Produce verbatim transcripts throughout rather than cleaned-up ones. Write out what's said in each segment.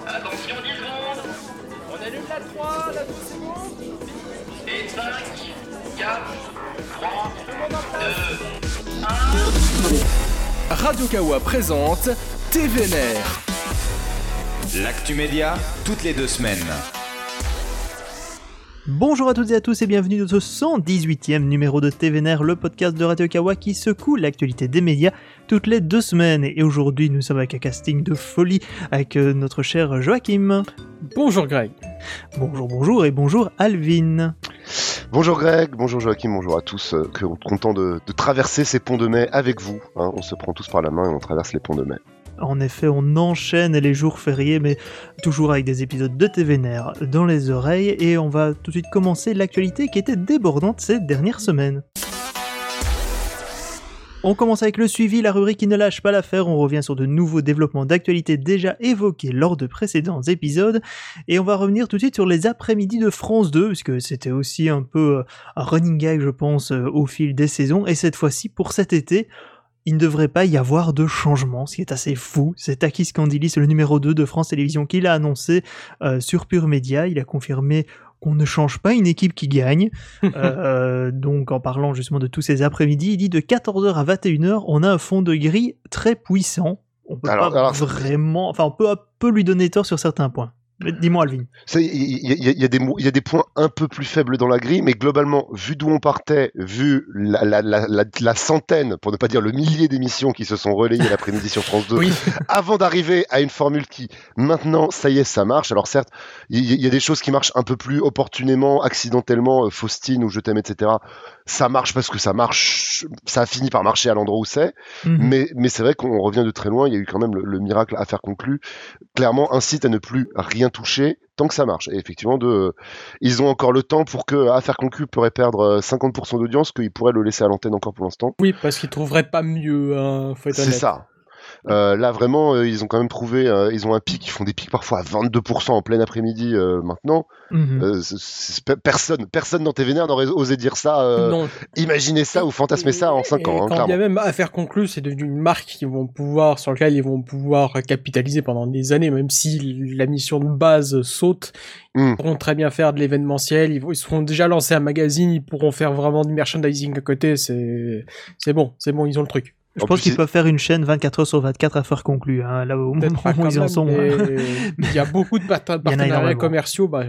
Attention, dix secondes. On allume la trois, la douze, c'est bon. Et cinq, quatre, trois, deux, un. Radio Kawa présente T V N R. L'actu média, toutes les deux semaines. Bonjour à toutes et à tous et bienvenue dans ce cent dix-huitième numéro de T V N R, le podcast de Radio Kawa qui secoue l'actualité des médias toutes les deux semaines. Et aujourd'hui, nous sommes avec un casting de folie avec notre cher Joachim. Bonjour Greg. Bonjour, bonjour et bonjour Alvin. Bonjour Greg, bonjour Joachim, bonjour à tous. Euh, content de, de traverser ces ponts de mai avec vous. Hein. On se prend tous par la main et on traverse les ponts de mai. En effet, on enchaîne les jours fériés, mais toujours avec des épisodes de T V N R dans les oreilles. Et on va tout de suite commencer l'actualité qui était débordante ces dernières semaines. On commence avec le suivi, la rubrique qui ne lâche pas l'affaire. On revient sur de nouveaux développements d'actualité déjà évoqués lors de précédents épisodes. Et on va revenir tout de suite sur les après-midi de France deux, puisque c'était aussi un peu un running gag, je pense, au fil des saisons. Et cette fois-ci, pour cet été, il ne devrait pas y avoir de changement, ce qui est assez fou. C'est Takis Kandilis, le numéro deux de France Télévisions, qui l'a annoncé euh, sur Pure Média. Il a confirmé qu'on ne change pas une équipe qui gagne. euh, donc en parlant justement de tous ces après-midi, il dit de quatorze heures à vingt et une heures, on a un fond de grille très puissant. On peut alors, pas alors, vraiment... Enfin, on peut un peu lui donner tort sur certains points. Dis-moi Alvin. Il y, y, y, y a des points un peu plus faibles dans la grille, mais globalement, vu d'où on partait, vu la, la, la, la, la centaine, pour ne pas dire le millier d'émissions qui se sont relayées l'après-midi sur France deux, oui. Avant d'arriver à une formule qui, maintenant, ça y est, ça marche. Alors certes, il y, y a des choses qui marchent un peu plus opportunément, accidentellement, euh, Faustine ou Je t'aime, et cetera. Ça marche parce que ça marche, ça a fini par marcher à l'endroit où c'est, mmh. mais, mais c'est vrai qu'on revient de très loin. Il y a eu quand même le, le miracle Affaires conclues. Clairement, incite à ne plus rien toucher tant que ça marche. Et effectivement, de, euh, ils ont encore le temps pour que Affaires conclues pourrait perdre cinquante pour cent d'audience, qu'ils pourraient le laisser à l'antenne encore pour l'instant. Oui, parce qu'ils trouveraient pas mieux, hein, faut être honnête. C'est ça. Euh, là vraiment euh, ils ont quand même prouvé, euh, ils ont un pic, ils font des pics parfois à vingt-deux pour cent en plein après-midi euh, maintenant. Mmh. Euh, c'est, c'est, personne, personne dans T V N R n'aurait osé dire ça, euh, imaginer ça ou fantasmer ça en cinq ans. Hein, quand il y a même Affaires conclues, c'est devenu une marque qu'ils vont pouvoir, sur laquelle ils vont pouvoir capitaliser pendant des années, même si la mission de base saute. Mmh. Ils pourront très bien faire de l'événementiel, ils, ils seront déjà lancés un magazine, ils pourront faire vraiment du merchandising à côté, c'est, c'est bon, c'est bon, ils ont le truc. Je en pense qu'ils c'est... peuvent faire une chaîne vingt-quatre heures sur vingt-quatre Affaires conclues, hein, là au moment où ils en sont. Il y a beaucoup de part- partenariats commerciaux, bah,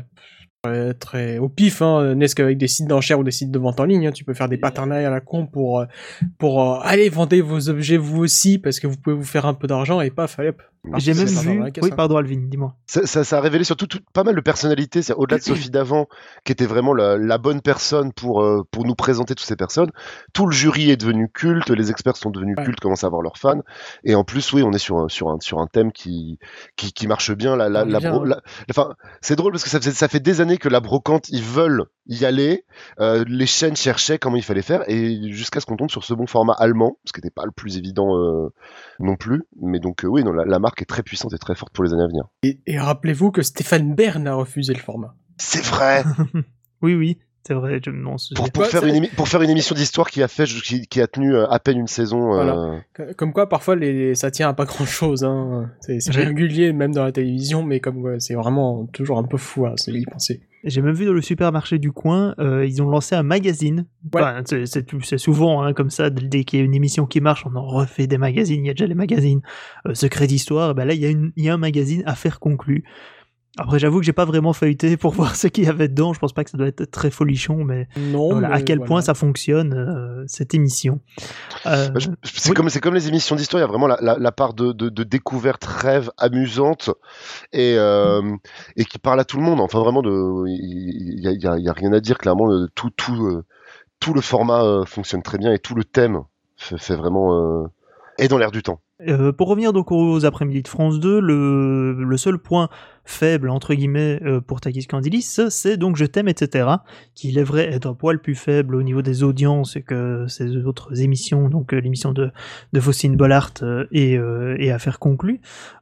très au pif, hein, n'est-ce qu'avec des sites d'enchères ou des sites de vente en ligne, hein, tu peux faire des partenariats à la con pour, pour euh, aller vendre vos objets vous aussi, parce que vous pouvez vous faire un peu d'argent et paf, allez hop. J'ai même vu, oui pardon Alvin, dis-moi. Ça, ça, ça a révélé surtout tout, pas mal de personnalités, c'est au-delà de Sophie Davant, qui était vraiment la, la bonne personne pour, euh, pour nous présenter toutes ces personnes. Tout le jury est devenu culte, les experts sont devenus ouais. cultes, commencent à avoir leurs fans, et en plus oui, on est sur un, sur un, sur un thème qui, qui, qui marche bien. La, la, la, bien. Bro, la, enfin, c'est drôle parce que ça fait, ça fait des années que la brocante, ils veulent y aller, euh, les chaînes cherchaient comment il fallait faire, et jusqu'à ce qu'on tombe sur ce bon format allemand, ce qui n'était pas le plus évident euh, non plus, mais donc euh, oui, non, la, la marque est très puissante et très forte pour les années à venir. Et, et rappelez-vous que Stéphane Bern a refusé le format. C'est vrai. Oui, oui, c'est vrai. Je, non, c'est... Pour, pour, faire c'est... une émi- pour faire une émission d'histoire qui a fait, qui, qui a tenu à peine une saison. Voilà. Euh... Comme quoi, parfois, les, ça tient à pas grand-chose. Hein. C'est, c'est régulier, même dans la télévision, mais comme ouais, c'est vraiment toujours un peu fou à y penser. J'ai même vu dans le supermarché du coin, euh, ils ont lancé un magazine. Ouais. Enfin, c'est, c'est, c'est souvent hein, comme ça, dès qu'il y a une émission qui marche, on en refait des magazines. Il y a déjà les magazines euh, Secrets d'Histoire. Et ben là, il y, a une, il y a un magazine Affaires conclues. Après, j'avoue que j'ai pas vraiment feuilleté pour voir ce qu'il y avait dedans. Je pense pas que ça doit être très folichon, mais, non, voilà, mais à quel voilà. point ça fonctionne euh, cette émission. Euh, bah, je, c'est, oui. comme, c'est comme les émissions d'histoire. Il y a vraiment la, la, la part de, de, de découverte, rêve, amusante et, euh, et qui parle à tout le monde. Enfin, vraiment, il y a, y a, y a rien à dire. Clairement, tout, tout, euh, tout le format euh, fonctionne très bien et tout le thème fait, fait vraiment euh, est dans l'air du temps. Euh, pour revenir donc aux après-midi de France deux, le, le seul point faible entre guillemets euh, pour Takis Kandilis, c'est donc Je t'aime, et cetera, qui il est vrai est un poil plus faible au niveau des audiences que ces autres émissions, donc euh, l'émission de, de Faustine Bollard euh, et, euh, et Affaires conclues.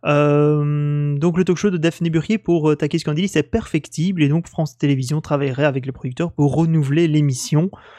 Euh, donc le talk-show de Daphné Burquier pour euh, Takis Kandilis est perfectible, et donc France Télévisions travaillerait avec les producteurs pour renouveler l'émission.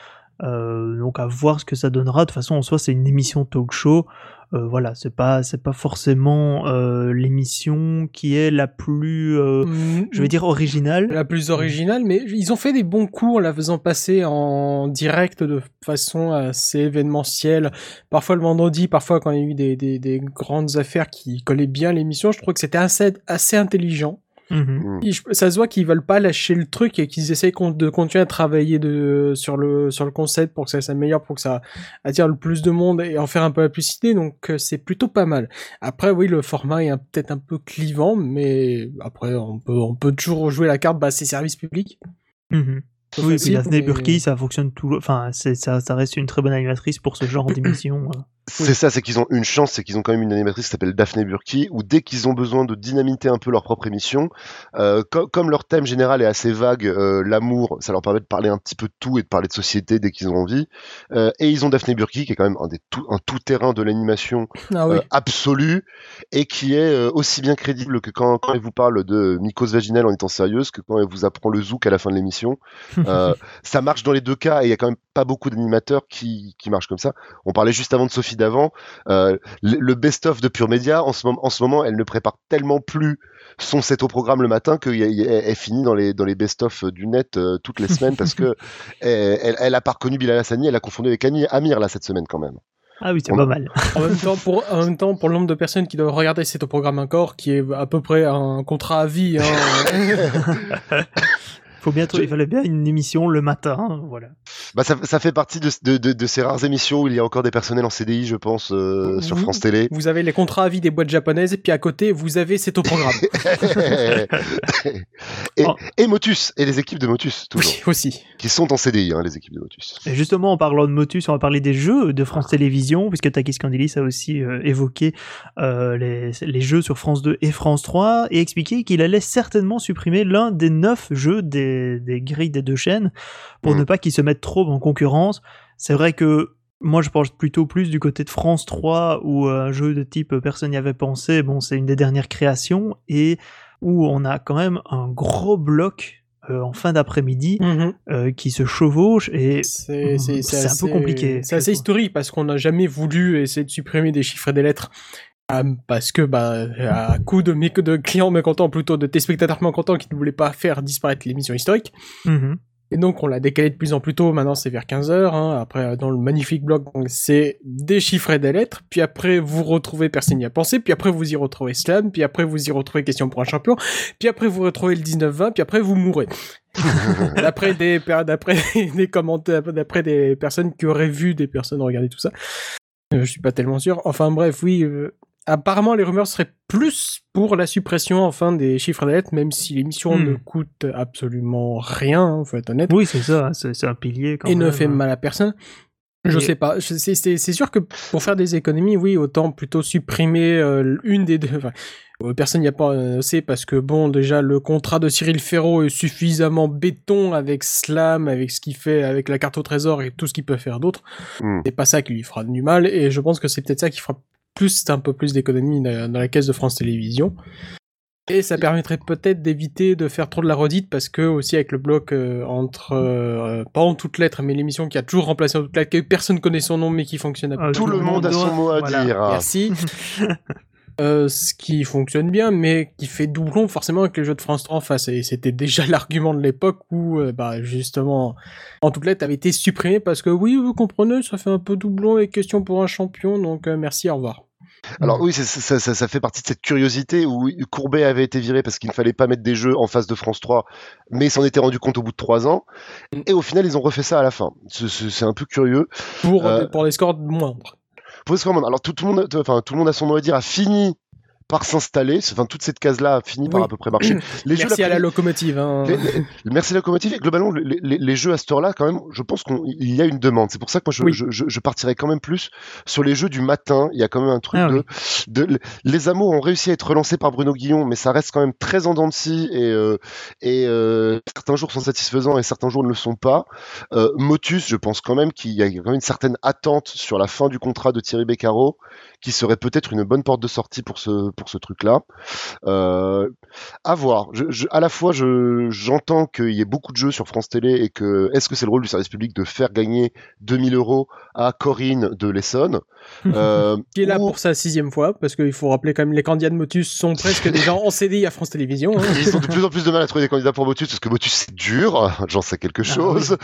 Euh, donc à voir ce que ça donnera. De toute façon, en soi, c'est une émission talk-show. Euh, voilà, c'est pas c'est pas forcément euh, l'émission qui est la plus, euh, mmh. je vais dire originale. La plus originale, mais ils ont fait des bons coups en la faisant passer en direct de façon assez événementielle. Parfois le vendredi, parfois quand il y a eu des des, des grandes affaires qui collaient bien à l'émission. Je trouve que c'était assez assez intelligent. Mmh. Et je, ça se voit qu'ils veulent pas lâcher le truc et qu'ils essayent de continuer à travailler de, sur le, sur le concept pour que ça s'améliore, pour que ça attire le plus de monde et en faire un peu la publicité. Donc, c'est plutôt pas mal. Après, oui, le format est un, peut-être un peu clivant, mais après, on peut, on peut toujours jouer la carte, bah, c'est service public. Mmh. Oui, puis Daphné mais... Burki, ça fonctionne tout, enfin, c'est, ça, ça reste une très bonne animatrice pour ce genre d'émission. C'est oui. ça, c'est qu'ils ont une chance, c'est qu'ils ont quand même une animatrice qui s'appelle Daphné Burki, où dès qu'ils ont besoin de dynamiter un peu leur propre émission, euh, co- comme leur thème général est assez vague, euh, l'amour, ça leur permet de parler un petit peu de tout et de parler de société dès qu'ils ont envie. Euh, et ils ont Daphné Burki, qui est quand même un, des tout, un tout-terrain de l'animation ah oui. euh, absolue, et qui est euh, aussi bien crédible que quand, quand elle vous parle de mycose vaginale en étant sérieuse, que quand elle vous apprend le zouk à la fin de l'émission. Euh, ça marche dans les deux cas, et il y a quand même pas beaucoup d'animateurs qui, qui marchent comme ça. On parlait juste avant de Sophie d'avant, euh, le, le best-of de Pure Média, en ce, moment, en ce moment, elle ne prépare tellement plus son set au programme le matin qu'elle finit dans les, dans les best-of du net euh, toutes les semaines, parce que elle, elle, elle a pas reconnu Bilal Hassani, elle a confondu avec Annie Amir là cette semaine quand même. Ah oui, c'est On pas a... mal. en, même temps, pour, en même temps, pour le nombre de personnes qui doivent regarder cet au programme encore, qui est à peu près un contrat à vie, hein. Faut bien trouver, il fallait bien une émission le matin, hein, voilà. Bah ça, ça fait partie de, de, de, de ces rares émissions où il y a encore des personnels en C D I, je pense, euh, sur France Télé. Vous avez les contrats à vie des boîtes japonaises, et puis à côté, vous avez cet au programme. et, oh. et Motus, et les équipes de Motus, toujours. Oui, aussi. Qui sont en C D I, hein, les équipes de Motus. Et justement, en parlant de Motus, on va parler des jeux de France Télévisions, puisque Takis Candilis a aussi euh, évoqué euh, les, les jeux sur France deux et France trois, et expliqué qu'il allait certainement supprimer l'un des neuf jeux des des grilles des deux chaînes pour mmh. ne pas qu'ils se mettent trop en concurrence. C'est vrai que moi je pense plutôt plus du côté de France trois où un jeu de type personne n'y avait pensé, bon c'est une des dernières créations et où on a quand même un gros bloc euh, en fin d'après-midi mmh. euh, qui se chevauche et c'est, c'est, c'est, c'est assez, un peu compliqué. C'est assez historique parce qu'on n'a jamais voulu essayer de supprimer des chiffres et des lettres. Um, parce que bah à coup de, mé- de clients mécontents, plutôt de téléspectateurs mécontents qui ne voulaient pas faire disparaître l'émission historique. Mmh. Et donc on l'a décalé de plus en plus tôt, maintenant c'est vers quinze heures, hein. Après dans le magnifique blog, donc, c'est des chiffres et des lettres, puis après vous retrouvez Personne n'y a pensé, puis après vous y retrouvez Slam, puis après vous y retrouvez Question pour un champion, puis après vous retrouvez le dix-neuf vingt, puis après vous mourrez. d'après des d'après des commentaires, d'après des personnes qui auraient vu des personnes regarder tout ça. Euh, je suis pas tellement sûr. Enfin bref, oui... Euh... Apparemment, les rumeurs seraient plus pour la suppression, enfin, des chiffres et des lettres, même si l'émission mmh. ne coûte absolument rien, hein, faut être honnête. Oui, c'est ça, c'est, c'est un pilier quand et même. Et ne fait mal à personne. Je et... sais pas. C'est, c'est, c'est sûr que pour faire des économies, oui, autant plutôt supprimer euh, une des deux. Enfin, personne n'y a pas euh, c'est parce que bon, déjà, le contrat de Cyril Ferraud est suffisamment béton avec Slam, avec ce qu'il fait, avec la carte au trésor et tout ce qu'il peut faire d'autre. Mmh. C'est pas ça qui lui fera du mal, et je pense que c'est peut-être ça qui fera plus un peu plus d'économie dans la caisse de France Télévisions. Et ça permettrait peut-être d'éviter de faire trop de la redite, parce que aussi avec le bloc euh, entre euh, pas en toutes lettres, mais l'émission qui a toujours remplacé en toutes lettres, que personne connaît son nom mais qui fonctionne. Ah, tout, tout le monde a son mot à voilà. dire. Merci. Euh, ce qui fonctionne bien, mais qui fait doublon forcément avec les jeux de France trois en face. Et c'était déjà l'argument de l'époque où, euh, bah, justement, en toutes lettres avait été supprimé parce que oui, vous comprenez, ça fait un peu doublon et question pour un champion, donc euh, merci, au revoir. Alors oui, c'est, ça, ça, ça fait partie de cette curiosité où Courbet avait été viré parce qu'il ne fallait pas mettre des jeux en face de France trois, mais il s'en était rendu compte au bout de trois ans, et au final ils ont refait ça à la fin. C'est, c'est, c'est un peu curieux. Pour, euh, pour les scores moindres. Pour les scores moindres. Alors tout, tout, le monde, enfin, tout le monde a son mot à dire, a fini par s'installer, enfin toute cette case-là a fini oui. par à peu près marcher. Les merci jeux, à la locomotive. Hein. Les, les, merci à la locomotive. Et globalement, les, les, les jeux à cette heure-là, quand même, je pense qu'il y a une demande. C'est pour ça que moi, je, oui. je, je, je partirais quand même plus sur les jeux du matin. Il y a quand même un truc ah, de, oui. de, de... Les Amours ont réussi à être relancés par Bruno Guillon, mais ça reste quand même très en dents de scie et, euh, et euh, certains jours sont satisfaisants et certains jours ne le sont pas. Euh, Motus, je pense quand même qu'il y a quand même une certaine attente sur la fin du contrat de Thierry Beccaro, qui serait peut-être une bonne porte de sortie pour ce, pour ce truc-là. Euh, à voir. Je, je, à la fois, je, j'entends qu'il y ait beaucoup de jeux sur France Télé et que est-ce que c'est le rôle du service public de faire gagner deux mille euros à Corinne de l'Essonne, euh, qui est là ou... pour sa sixième fois, parce qu'il faut rappeler quand même les candidats de Motus sont presque des gens en C D I à France Télévisions. Hein. Ils ont de plus en plus de mal à trouver des candidats pour Motus parce que Motus c'est dur, j'en sais quelque chose.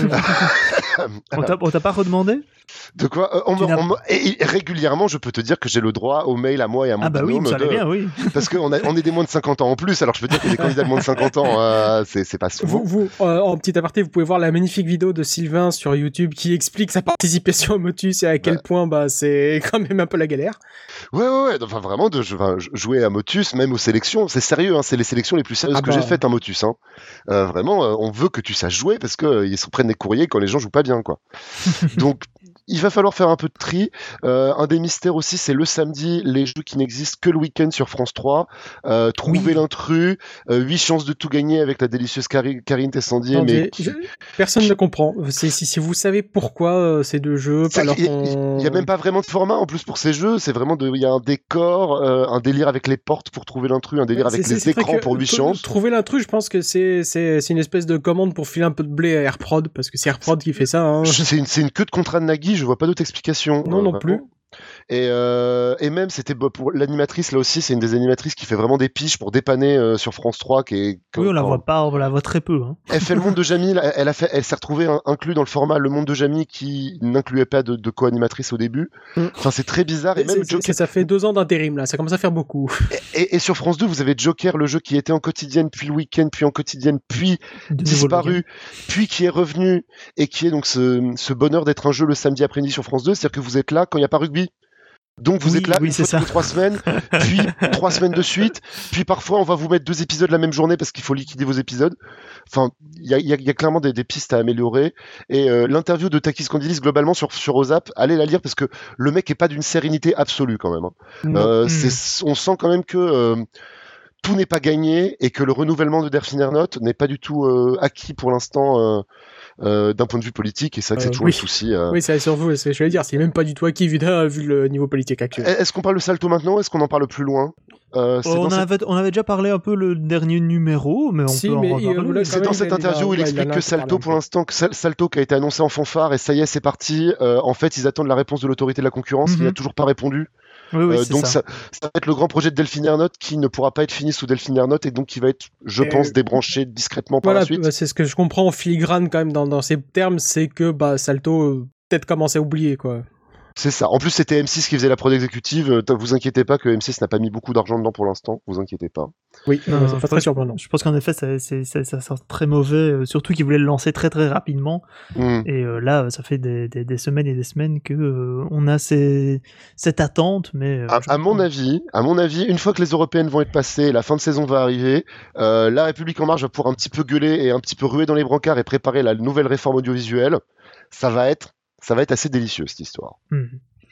Ah, oui. on, t'a, on t'a pas redemandé ? De quoi euh, on me, on me, et, et régulièrement, je peux te dire que j'ai le droit au mail à moi et à mon ah bah binôme. Oui, ça de... bien, oui. Parce qu'on on est des moins de cinquante ans en plus, alors je peux dire que des candidats de moins de cinquante ans, euh, c'est, c'est pas souvent. Vous, vous euh, en petit aparté, vous pouvez voir la magnifique vidéo de Sylvain sur YouTube qui explique sa participation au Motus et à quel ouais. point bah, c'est quand même un peu la galère. Ouais, ouais, ouais. Enfin, vraiment, de enfin, jouer à Motus, même aux sélections, c'est sérieux, hein, c'est les sélections les plus sérieuses ah que bah... j'ai faites, un Motus. Hein. Euh, vraiment, euh, on veut que tu saches jouer parce qu'ils euh, se prennent des courriers quand les gens jouent pas bien, quoi. Donc, il va falloir faire un peu de tri. Euh, un des mystères aussi, c'est le samedi, les jeux qui n'existent que le week-end sur France trois. Euh, trouver oui. l'intrus, euh, huit chances de tout gagner avec la délicieuse Cari- Karine Tessandier. Non, mais je, personne ne comprend. C'est, si, si vous savez pourquoi euh, ces deux jeux, alors il qu'on... n'y a même pas vraiment de format en plus pour ces jeux. C'est vraiment de, il y a un décor, euh, un délire avec les portes pour trouver l'intrus, un délire c'est, avec c'est, les c'est écrans pour huit chances. Trouver l'intrus, je pense que c'est, c'est, c'est une espèce de commande pour filer un peu de blé à AirProd parce que c'est AirProd qui fait ça. Hein. C'est une, c'est une queue de contrat de Nagui. Je vois pas d'autre explication. Non, euh, non plus. Et, euh, et même, c'était pour l'animatrice, là aussi, c'est une des animatrices qui fait vraiment des piches pour dépanner euh, sur France trois. Qui est, quand, oui, on la quand... voit pas, on la voit très peu. Hein. Elle fait le monde de Jamie, elle, a fait, elle s'est retrouvée un, inclus dans le format Le monde de Jamie qui n'incluait pas de, de co-animatrice au début. Mm. Enfin, c'est très bizarre. Et, et même c'est, Joker... Ça fait deux ans d'intérim, là, ça commence à faire beaucoup. Et, et, et sur France deux, vous avez Joker, le jeu qui était en quotidienne, puis le week-end, puis en quotidienne, puis de disparu, puis qui est revenu, et qui est donc ce, ce bonheur d'être un jeu le samedi après-midi sur France deux, c'est-à-dire que vous êtes là quand il n'y a pas rugby. Donc vous oui, êtes là oui, une fois toutes les trois semaines, puis trois semaines de suite, puis parfois on va vous mettre deux épisodes la même journée parce qu'il faut liquider vos épisodes. Enfin, il y a, y, a, y a clairement des, des pistes à améliorer. Et euh, l'interview de Takis Candilis globalement sur sur Ozap, allez la lire parce que le mec est pas d'une sérénité absolue quand même. Hein. Euh, mmh. c'est, on sent quand même que euh, tout n'est pas gagné et que le renouvellement de Delphine Ernotte n'est pas du tout euh, acquis pour l'instant. Euh, Euh, d'un point de vue politique, et c'est vrai que c'est euh, toujours oui. le souci. Euh... Oui, c'est sur vous, c'est ce que je vais dire, c'est même pas du tout acquis vu, vu le niveau politique actuel. Est-ce qu'on parle de Salto maintenant ou est-ce qu'on en parle plus loin euh, c'est on, avait, cette... on avait déjà parlé un peu le dernier numéro, mais on si, peut mais en reparler. Euh, c'est dans cette interview où il explique que Salto, pour l'instant, que Salto qui a été annoncé en fanfare, et ça y est, c'est parti. Euh, en fait, ils attendent la réponse de l'autorité de la concurrence, mm-hmm. qui n'a toujours pas répondu. Oui, oui, euh, donc ça. Ça, ça va être le grand projet de Delphine Ernotte qui ne pourra pas être fini sous Delphine Ernotte et donc qui va être, je et pense, débranché discrètement par voilà, la suite. Bah, c'est ce que je comprends en filigrane quand même dans, dans ces termes, c'est que bah, Salto euh, peut-être commence à oublier quoi. C'est ça. En plus, c'était M six qui faisait la prod exécutive. Vous inquiétez pas que M six n'a pas mis beaucoup d'argent dedans pour l'instant. Vous inquiétez pas. Oui, non, euh, c'est pas très surprenant. Je pense qu'en effet, ça, c'est, ça, ça sent très mauvais. Euh, surtout qu'ils voulaient le lancer très très rapidement. Mm. Et euh, là, ça fait des, des, des semaines et des semaines que euh, on a ces, cette attente. Mais euh, à, à mon avis, à mon avis, une fois que les européennes vont être passées, la fin de saison va arriver. Euh, la République en marche va pouvoir un petit peu gueuler et un petit peu ruer dans les brancards et préparer la nouvelle réforme audiovisuelle. Ça va être Ça va être assez délicieux cette histoire. Mmh.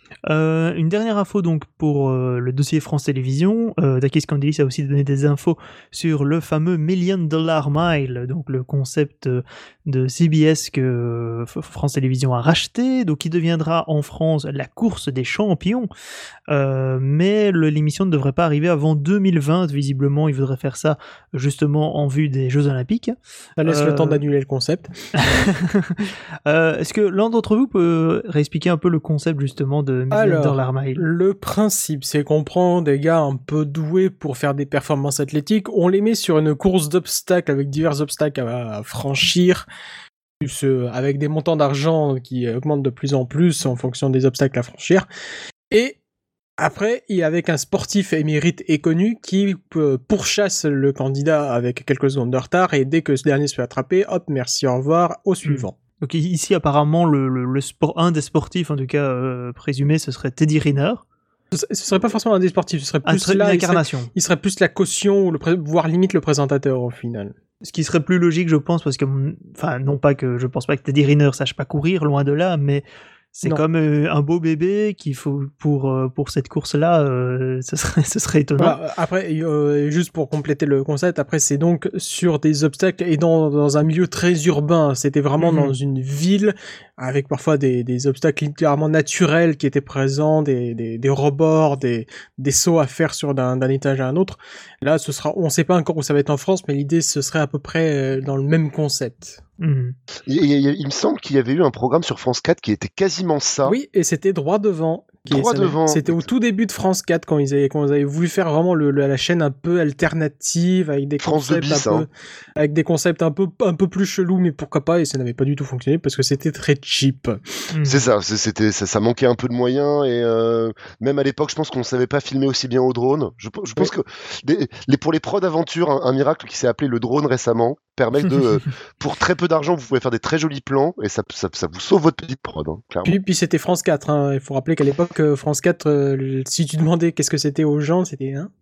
Euh, une dernière info donc pour euh, le dossier France Télévisions. Euh, Takis Candilis a aussi donné des infos sur le fameux Million Dollar Mile, donc le concept de C B S que euh, France Télévisions a racheté, donc qui deviendra en France la course des champions. Euh, mais le, l'émission ne devrait pas arriver avant deux mille vingt. Visiblement, il voudrait faire ça justement en vue des Jeux Olympiques. Ça laisse euh... le temps d'annuler le concept. euh, est-ce que l'un d'entre vous peut réexpliquer un peu le concept justement de Alors, Dollar Mile? Le principe, c'est qu'on prend des gars un peu doués pour faire des performances athlétiques, on les met sur une course d'obstacles avec divers obstacles à, à franchir, plus, avec des montants d'argent qui augmentent de plus en plus en fonction des obstacles à franchir. Et après, il y a avec un sportif émérite et connu qui euh, pourchasse le candidat avec quelques secondes de retard, et dès que ce dernier se fait attraper, hop, merci, au revoir, au suivant. Mmh. Donc ici, apparemment, le, le, le sport, un des sportifs, en tout cas euh, présumé, ce serait Teddy Riner. Ce, ce serait pas forcément un des sportifs, ce serait plus ah, ce serait là, l'incarnation. Il serait, il serait plus la caution, ou le, voire limite le présentateur au final. Ce qui serait plus logique, je pense, parce que, enfin, non pas que je pense pas que Teddy Riner sache pas courir, loin de là, mais C'est Non. comme euh, un beau bébé qu'il faut pour euh, pour cette course-là, euh, ce serait ce serait étonnant. Voilà, après, euh, juste pour compléter le concept, après c'est donc sur des obstacles et dans, dans un milieu très urbain. C'était vraiment Mhm. dans une ville avec parfois des, des obstacles littéralement naturels qui étaient présents, des, des, des rebords, des, des sauts à faire sur d'un, d'un étage à un autre. Là, ce sera, on sait pas encore où ça va être en France, mais l'idée ce serait à peu près euh, dans le même concept. Mhm. Il, il- il me semble qu'il y avait eu un programme sur France quatre qui était quasiment ça. Oui, et c'était droit devant. Qui est- Droit ça- devant. C'était au tout début de France quatre quand ils avaient, quand ils avaient voulu faire vraiment le, le- la chaîne un peu alternative avec des France deux concepts bis, un peu, hein. avec des concepts un peu, un peu plus chelous, mais pourquoi pas, et ça n'avait pas du tout fonctionné parce que c'était très cheap. Mhm. C'est ça, c'est- c'était, ça, ça manquait un peu de moyens et euh, même à l'époque, je pense qu'on savait pas filmer aussi bien au drone. Je, je pense que des- les, pour les pros d'aventure, un, un miracle qui s'est appelé le drone récemment permet de, euh, pour très peu d'argent, vous pouvez faire des très jolis plans et ça, ça, ça vous sauve votre petite prod, hein, clairement. Puis, puis c'était France quatre, hein. Il faut rappeler qu'à l'époque, euh, France quatre, euh, si tu demandais qu'est-ce que c'était aux gens, c'était, hein.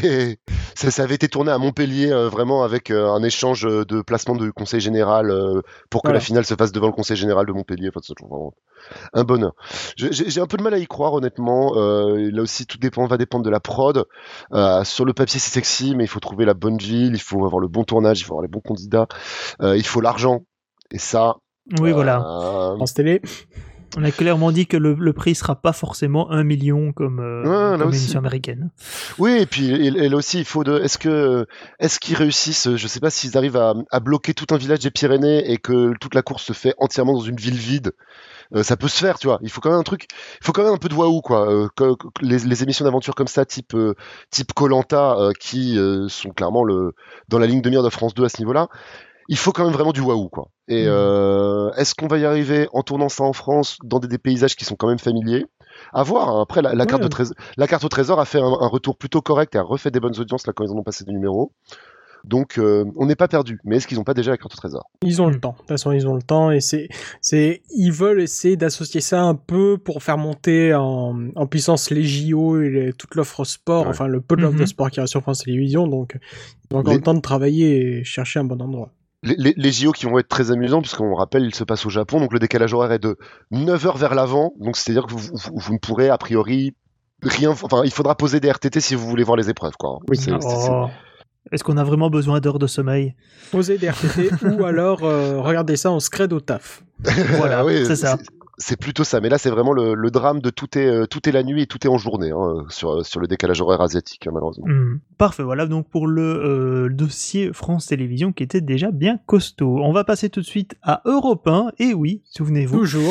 ça, ça avait été tourné à Montpellier, euh, vraiment avec euh, un échange euh, de placement du conseil général euh, pour que Voilà. la finale se fasse devant le conseil général de Montpellier. Enfin, c'est toujours vraiment un bonheur. Je- J'ai j'ai un peu de mal à y croire, honnêtement. Euh, là aussi, tout dépend, va dépendre de la prod. Euh, sur le papier, c'est sexy, mais il faut trouver la bonne ville, il faut avoir le bon tournage, il faut avoir les bons candidats, euh, il faut l'argent. Et ça, Oui, euh, voilà. France Télé. On a clairement dit que le, le prix sera pas forcément un million comme, euh, Ouais, là comme aussi. l'émission américaine. Oui, et puis et, et là aussi, il faut de. Est-ce que est-ce qu'ils réussissent? Je sais pas s'ils arrivent à, à bloquer tout un village des Pyrénées et que toute la course se fait entièrement dans une ville vide. Euh, ça peut se faire, tu vois. Il faut quand même un truc. Il faut quand même un peu de waouh, quoi. Euh, que- que les, les émissions d'aventure comme ça, type euh, type Koh-Lanta, euh, qui euh, sont clairement le dans la ligne de mire de France deux à ce niveau-là. Il faut quand même vraiment du waouh, quoi. Et Mhm. euh, est-ce qu'on va y arriver en tournant ça en France dans des, des paysages qui sont quand même familiers? À voir, hein. Après, la, la, Ouais. carte de trésor, la carte au trésor a fait un, un retour plutôt correct et a refait des bonnes audiences là quand ils en ont passé des numéros. Donc, euh, on n'est pas perdu. Mais est-ce qu'ils n'ont pas déjà la carte au trésor? Ils ont le temps. De toute façon, ils ont le temps et c'est, c'est, ils veulent essayer d'associer ça un peu pour faire monter en, en puissance les J O et les- toute l'offre sport, Ouais. enfin le peu de l'offre Mhm. de sport qui reste sur France Télévisions. Donc, ils ont encore Les- le temps de travailler et chercher un bon endroit. Les, les, les J O qui vont être très amusants, puisqu'on rappelle, ils se passent au Japon, donc le décalage horaire est de neuf heures vers l'avant. Donc, c'est-à-dire que vous, vous, vous ne pourrez, a priori, rien. Enfin, il faudra poser des R T T si vous voulez voir les épreuves, quoi. Oui. C'est- c'est- c'est- Oh. Est-ce qu'on a vraiment besoin d'heures de sommeil? Poser des R T T ou alors euh, regarder ça en scred au taf. Voilà, Oui, c'est ça. C'est plutôt ça, mais là c'est vraiment le, le drame de tout est, euh, tout est la nuit et tout est en journée hein, sur, sur le décalage horaire asiatique, hein, malheureusement. Hmm. Parfait, voilà donc pour le euh, dossier France Télévisions qui était déjà bien costaud. On va passer tout de suite à Europe un, et oui, souvenez-vous. Toujours.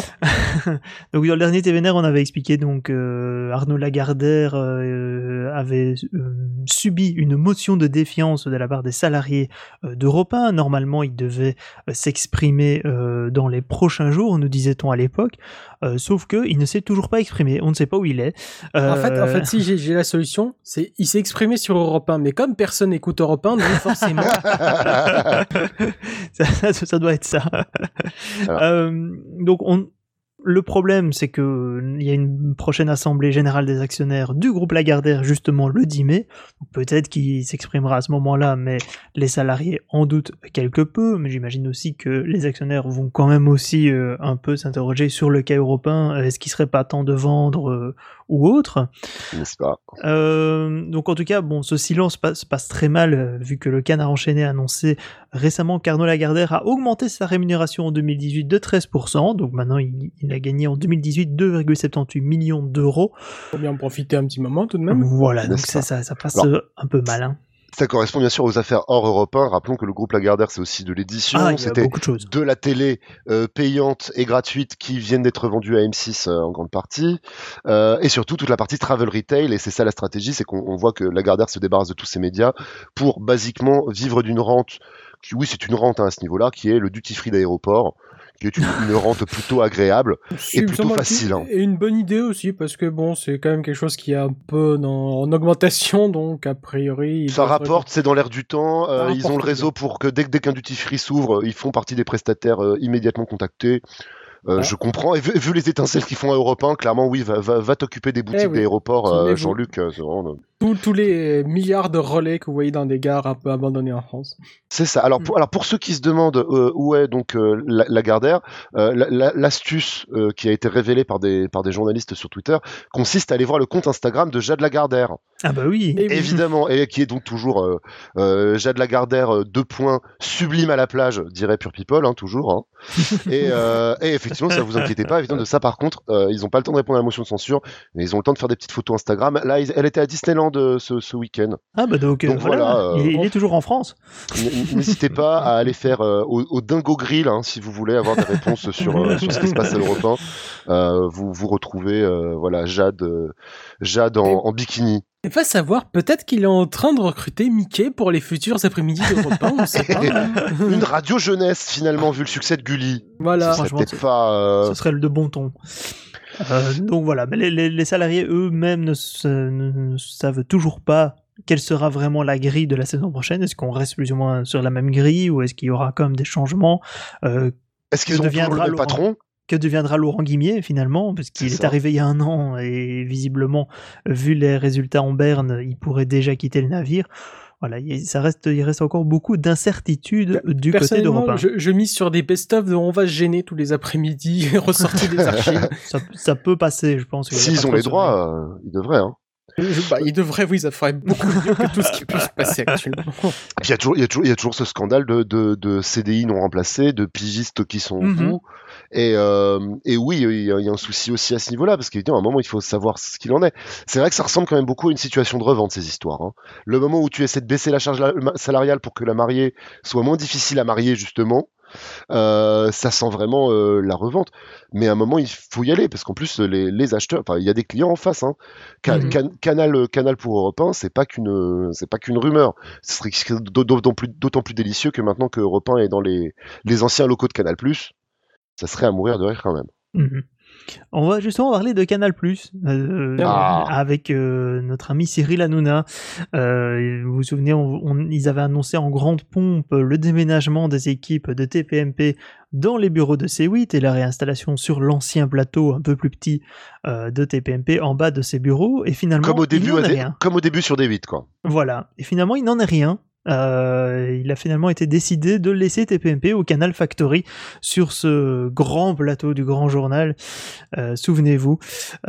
Donc dans le dernier T V N R, on avait expliqué donc euh, Arnaud Lagardère euh, avait euh, subi une motion de défiance de la part des salariés euh, d'Europe un. Normalement, il devait euh, s'exprimer euh, dans les prochains jours, nous disait-on à l'époque. Euh, sauf que il ne s'est toujours pas exprimé. On ne sait pas où il est. Euh, En fait, en fait, si j'ai, j'ai la solution, c'est il s'est exprimé sur Europe un, mais comme personne n'écoute Europe un, donc forcément. ça, ça, ça doit être ça. Alors. Euh, donc on, le problème, c'est que il y a une prochaine assemblée générale des actionnaires du groupe Lagardère justement le dix mai. Donc, peut-être qu'il s'exprimera à ce moment-là, mais les salariés en doutent quelque peu. Mais j'imagine aussi que les actionnaires vont quand même aussi euh, un peu s'interroger sur le cas européen. Est-ce qu'il serait pas temps de vendre euh, ou autre? N'est-ce pas? Euh, donc en tout cas, bon, ce silence passe, passe très mal euh, vu que le Canard enchaîné a annoncé récemment qu'Arnaud Lagardère a augmenté sa rémunération en deux mille dix-huit de treize pour cent. Donc maintenant, il, il a gagné en deux mille dix-huit deux virgule soixante-dix-huit millions d'euros. Faut bien en profiter un petit moment tout de même. Voilà, donc N'est-ce ça, pas? ça, ça passe Alors, euh, un peu mal. Hein. Ça correspond bien sûr aux affaires hors Europe un. Rappelons que le groupe Lagardère, c'est aussi de l'édition, Ah, il y a c'était beaucoup de choses. de la télé euh, payante et gratuite qui viennent d'être vendues à M six euh, en grande partie, euh, et surtout toute la partie travel retail. Et c'est ça la stratégie, c'est qu'on on voit que Lagardère se débarrasse de tous ces médias pour basiquement vivre d'une rente. Qui, oui, c'est une rente hein, à ce niveau-là, qui est le duty free d'aéroport, qui est une, une rente plutôt agréable. C'est plutôt sûrement facile, hein. Et une bonne idée aussi, parce que bon, c'est quand même quelque chose qui est un peu dans, en augmentation, donc a priori... il Ça devrait- rapporte, c'est dans l'air du temps. euh, Ça ils ont rapporte le réseau pour que dès, dès qu'un duty free s'ouvre, ils font partie des prestataires euh, immédiatement contactés. Euh, Ah. Je comprends. Et vu, vu les étincelles qu'ils font à Europe un, clairement, oui, va, va, va t'occuper des boutiques Eh oui. d'aéroport, euh, Souvenez-vous. Jean-Luc. euh, c'est vraiment, euh, Tous, tous les milliards de relais que vous voyez dans des gares un peu abandonnés en France. C'est ça. Alors pour, alors pour ceux qui se demandent euh, où est donc euh, la, la Gardère, euh, la, la, l'astuce euh, qui a été révélée par des, par des journalistes sur Twitter consiste à aller voir le compte Instagram de Jade Lagardère. Ah bah oui. Et oui. Évidemment, et qui est donc toujours euh, euh, Jade Lagardère, euh, deux points, sublime à la plage, dirait Pure People, hein, toujours. Hein. et, euh, et effectivement, ça vous inquiétez pas, évidemment de ça par contre, euh, ils n'ont pas le temps de répondre à la motion de censure, mais ils ont le temps de faire des petites photos Instagram. Là, ils, elle était à Disneyland euh, ce, ce week-end. Ah bah donc, donc euh, voilà, voilà, euh, il, il est toujours en France. N'hésitez pas à aller faire euh, au, au Dingo Grill hein, si vous voulez avoir des réponses sur, euh, sur ce qui se passe à l'Europe un. Euh, vous vous retrouvez euh, voilà Jade euh, Jade en, en bikini. Et va savoir, peut-être qu'il est en train de recruter Mickey pour les futurs après-midi d'Europe un, on sait pas. Une radio jeunesse finalement vu le succès de Gulli. Voilà. Ce serait peut-être pas. Euh... Ce serait le de bon ton. Euh, donc voilà, mais les, les, les salariés eux-mêmes ne, se, ne, ne savent toujours pas quelle sera vraiment la grille de la saison prochaine. Est-ce qu'on reste plus ou moins sur la même grille ou est-ce qu'il y aura quand même des changements euh, Est-ce qu'ils ont toujours le même Laurent, patron que deviendra Laurent Guimier finalement, parce qu'il est, est arrivé il y a un an et visiblement, vu les résultats en berne, il pourrait déjà quitter le navire. Voilà, ça reste, il reste encore beaucoup d'incertitudes du côté d'Europe un. Je, je mise sur des best-of de on va se gêner tous les après-midi et ressortir des archives. ça, ça peut passer, je pense. S'ils ont les droits, euh, ils devraient. Hein. Je, bah, ils devraient, oui, ça ferait beaucoup mieux que tout ce qui peut se passer actuellement. Il y a toujours, il y a toujours, il y a toujours ce scandale de, de, de C D I non remplacés, de pigistes qui sont Mm-hmm. fous. Et, euh, et oui, il y, a, il y a un souci aussi à ce niveau-là, parce qu'évidemment, à un moment, il faut savoir ce qu'il en est. C'est vrai que ça ressemble quand même beaucoup à une situation de revente, ces histoires. Hein. Le moment où tu essaies de baisser la charge salariale pour que la mariée soit moins difficile à marier, justement, Euh, ça sent vraiment euh, la revente, mais à un moment il faut y aller parce qu'en plus les, les acheteurs, enfin il y a des clients en face. Hein. Can, mm-hmm. can, canal, canal pour Europe un, c'est pas qu'une, c'est pas qu'une rumeur. Ce serait d'autant plus, d'autant plus délicieux que maintenant que Europe un est dans les, les anciens locaux de Canal+, ça serait à mourir de rire quand même. Mm-hmm. On va justement parler de Canal+, euh, ah. avec euh, notre ami Cyril Hanouna. Euh, vous vous souvenez, on, on, ils avaient annoncé en grande pompe le déménagement des équipes de T P M P dans les bureaux de C huit et la réinstallation sur l'ancien plateau un peu plus petit euh, de T P M P en bas de ces bureaux. Et finalement, comme au début, il n'en est des, rien. Comme au début sur D huit, quoi. Voilà. Et finalement, il n'en est rien. Euh, il a finalement été décidé de laisser T P M P au Canal Factory sur ce grand plateau du Grand Journal, euh, souvenez-vous.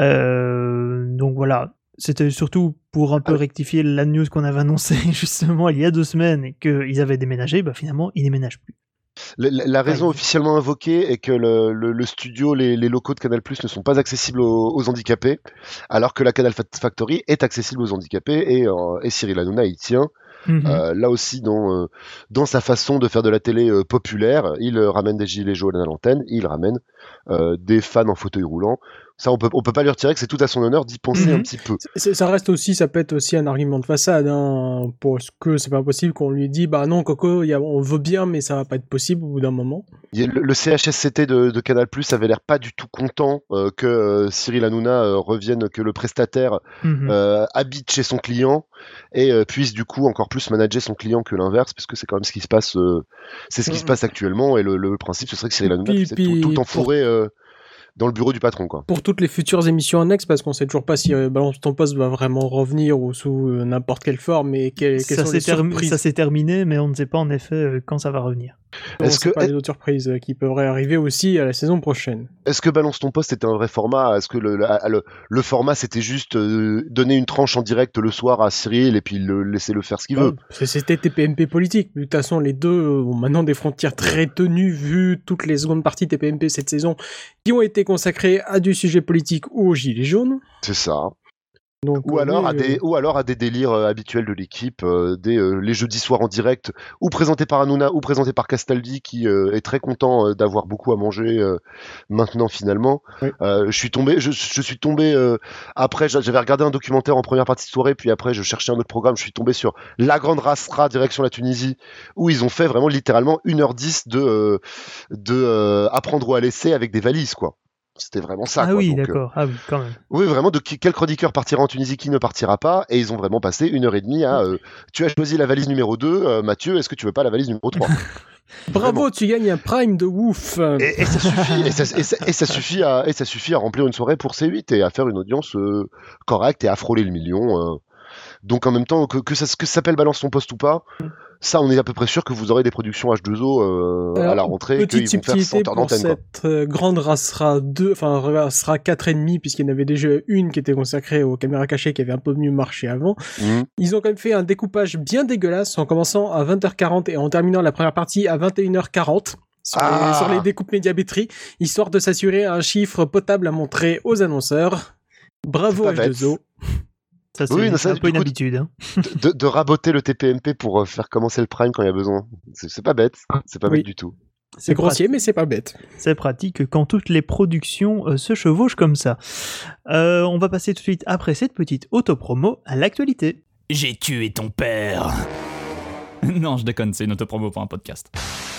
Euh, donc voilà, c'était surtout pour un peu rectifier la news qu'on avait annoncée justement il y a deux semaines et qu'ils avaient déménagé, bah finalement ils déménagent plus. La, la raison ouais. officiellement invoquée est que le, le, le studio, les, les locaux de Canal+ ne sont pas accessibles aux, aux handicapés, alors que la Canal Factory est accessible aux handicapés et, euh, et Cyril Hanouna y tient. Mmh. Euh, là aussi, dans, euh, dans sa façon de faire de la télé euh, populaire, il euh, ramène des gilets jaunes à l'antenne, il ramène euh, des fans en fauteuil roulant. Ça, on peut, on peut pas lui retirer que c'est tout à son honneur d'y penser mmh. un petit peu. C'est, ça reste aussi, ça peut être aussi un argument de façade, hein, parce que c'est pas possible qu'on lui dise, bah non, Coco, y a, on veut bien, mais ça va pas être possible au bout d'un moment. Le, le C H S C T de, de Canal+ avait l'air pas du tout content euh, que euh, Cyril Hanouna euh, revienne, que le prestataire mmh. euh, habite chez son client et euh, puisse du coup encore plus manager son client que l'inverse, parce que c'est quand même ce qui se passe, euh, c'est ce qui mmh. se passe actuellement, et le, le principe ce serait que Cyril Hanouna puisse tout, tout enfouré. Pour... Euh, dans le bureau du patron, quoi. Pour toutes les futures émissions annexes, parce qu'on sait toujours pas si euh, Balance ton poste va vraiment revenir ou sous euh, n'importe quelle forme, et quelles, quelles ça sont les term- surprises. Ça s'est terminé, mais on ne sait pas en effet euh, quand ça va revenir. Est-ce on que sait pas est... les autres surprises euh, qui pourraient arriver aussi à la saison prochaine. Est-ce que Balance ton poste était un vrai format ? Est-ce que le, le, le, le format c'était juste euh, donner une tranche en direct le soir à Cyril et puis le, laisser le faire ce qu'il bah, veut ? C'était T P M P politique. De toute façon, les deux euh, ont maintenant des frontières très tenues vu toutes les secondes parties T P M P cette saison qui ont été consacrées à du sujet politique ou aux gilets jaunes. C'est ça. Donc, ou, alors oui, à des, euh... ou alors à des délires euh, habituels de l'équipe, euh, des, euh, les jeudis soirs en direct, ou présentés par Hanouna, ou présentés par Castaldi, qui euh, est très content euh, d'avoir beaucoup à manger euh, maintenant finalement. Oui. Euh, je suis tombé, je, je suis tombé euh, après, j'avais regardé un documentaire en première partie de soirée, puis après je cherchais un autre programme, je suis tombé sur La Grande Rastra direction la Tunisie, où ils ont fait vraiment littéralement une heure dix de, euh, de euh, apprendre ou à laisser avec des valises, quoi. C'était vraiment ça. Ah quoi. oui, Donc, d'accord. Euh, ah oui, quand même. Oui, vraiment, de qui, quel chroniqueur partira en Tunisie, qui ne partira pas, et ils ont vraiment passé une heure et demie à euh, tu as choisi la valise numéro deux, euh, Mathieu, est-ce que tu veux pas la valise numéro trois? Bravo, vraiment. Tu gagnes un prime de ouf. Et, et ça suffit, et ça, et ça, et ça suffit à, et ça suffit à remplir une soirée pour C huit et à faire une audience euh, correcte et à frôler le million. Euh, Donc en même temps, que, que ça, que ça s'appelle Balance ton poste ou pas, ça, on est à peu près sûr que vous aurez des productions H deux O euh, Alors, à la rentrée, qu'ils vont faire cent heures d'antenne. Cette quoi. grande race sera deux, enfin sera quatre et demi, puisqu'il y en avait déjà une qui était consacrée aux caméras cachées, qui avait un peu mieux marché avant. Mmh. Ils ont quand même fait un découpage bien dégueulasse, en commençant à vingt heures quarante et en terminant la première partie à vingt et une heures quarante. Sur, ah. les, sur les découpes médiamétrie, histoire de s'assurer un chiffre potable à montrer aux annonceurs. Bravo H deux O. Ça, c'est, oui, non, ça, c'est un peu une habitude. Hein. De, de raboter le T P M P pour faire commencer le prime quand il y a besoin. C'est, c'est pas bête. C'est pas oui. bête du tout. C'est, c'est grossier, pratique. Mais c'est pas bête. C'est pratique quand toutes les productions euh, se chevauchent comme ça. Euh, on va passer tout de suite, après cette petite autopromo, à l'actualité. J'ai tué ton père. Non, je déconne, c'est une autopromo pour un podcast.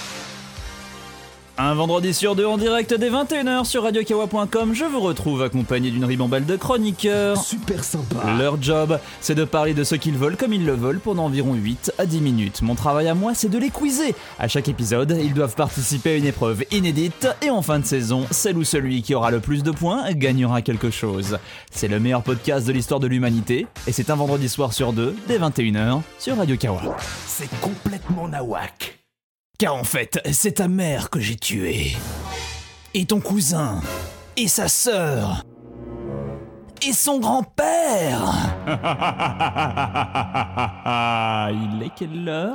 Un vendredi sur deux en direct dès vingt et une heures sur radio kawa point com, je vous retrouve accompagné d'une ribambelle de chroniqueurs. Super sympa. Leur job, c'est de parler de ce qu'ils veulent comme ils le veulent pendant environ huit à dix minutes. Mon travail à moi, c'est de les quizer. À chaque épisode, ils doivent participer à une épreuve inédite et en fin de saison, celle ou celui qui aura le plus de points gagnera quelque chose. C'est le meilleur podcast de l'histoire de l'humanité et c'est un vendredi soir sur deux dès vingt et une heures sur Radio Kawa. C'est complètement nawak. Car en fait, c'est ta mère que j'ai tuée. Et ton cousin. Et sa sœur. Et son grand-père. Il est quelle heure ?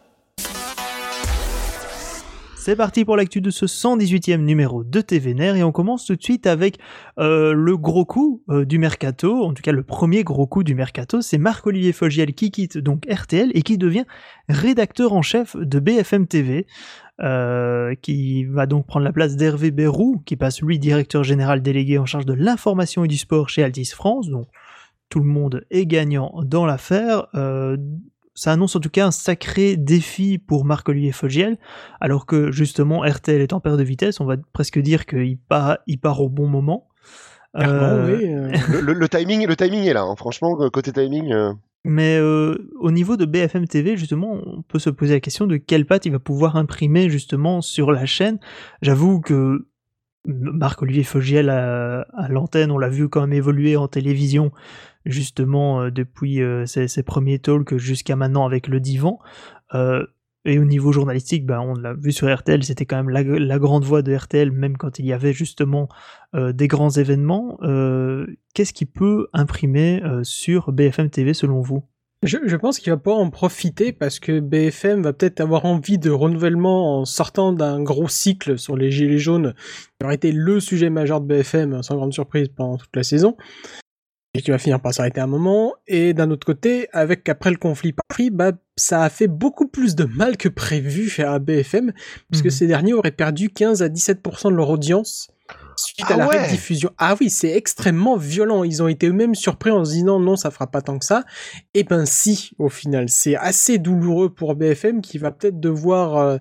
C'est parti pour l'actu de ce cent dix-huitième numéro de T V N R et on commence tout de suite avec euh, le gros coup euh, du mercato, en tout cas le premier gros coup du mercato, c'est Marc-Olivier Fogiel qui quitte donc R T L et qui devient rédacteur en chef de B F M T V, euh, qui va donc prendre la place d'Hervé Bérou, qui passe lui directeur général délégué en charge de l'information et du sport chez Altice France, donc tout le monde est gagnant dans l'affaire. Euh, Ça annonce en tout cas un sacré défi pour Marc-Olivier Fogiel, alors que justement R T L est en perte de vitesse, on va presque dire qu'il part, il part au bon moment. Euh... Oui, euh... le, le, le, timing, le timing est là, hein. Franchement, côté timing... Euh... Mais euh, au niveau de B F M T V, justement, on peut se poser la question de quelle patte il va pouvoir imprimer justement sur la chaîne. J'avoue que Marc-Olivier Fogiel à, à l'antenne, on l'a vu quand même évoluer en télévision, justement euh, depuis euh, ses, ses premiers talks jusqu'à maintenant avec le divan. Euh, et au niveau journalistique, ben, on l'a vu sur R T L, c'était quand même la, la grande voix de R T L, même quand il y avait justement euh, des grands événements. Euh, qu'est-ce qu'il peut imprimer euh, sur B F M T V selon vous ? Je, je pense qu'il va pouvoir en profiter parce que B F M va peut-être avoir envie de renouvellement en sortant d'un gros cycle sur les gilets jaunes, qui aurait été le sujet majeur de B F M, sans grande surprise, pendant toute la saison, et qui va finir par s'arrêter à un moment. Et d'un autre côté, avec après le conflit Paris, bah, ça a fait beaucoup plus de mal que prévu à B F M, puisque mmh. ces derniers auraient perdu quinze à dix-sept pour cent de leur audience suite ah à la ouais. rediffusion. Ah oui, c'est extrêmement violent. Ils ont été eux-mêmes surpris en se disant non, ça fera pas tant que ça. Et ben si, au final, c'est assez douloureux pour B F M qui va peut-être devoir euh,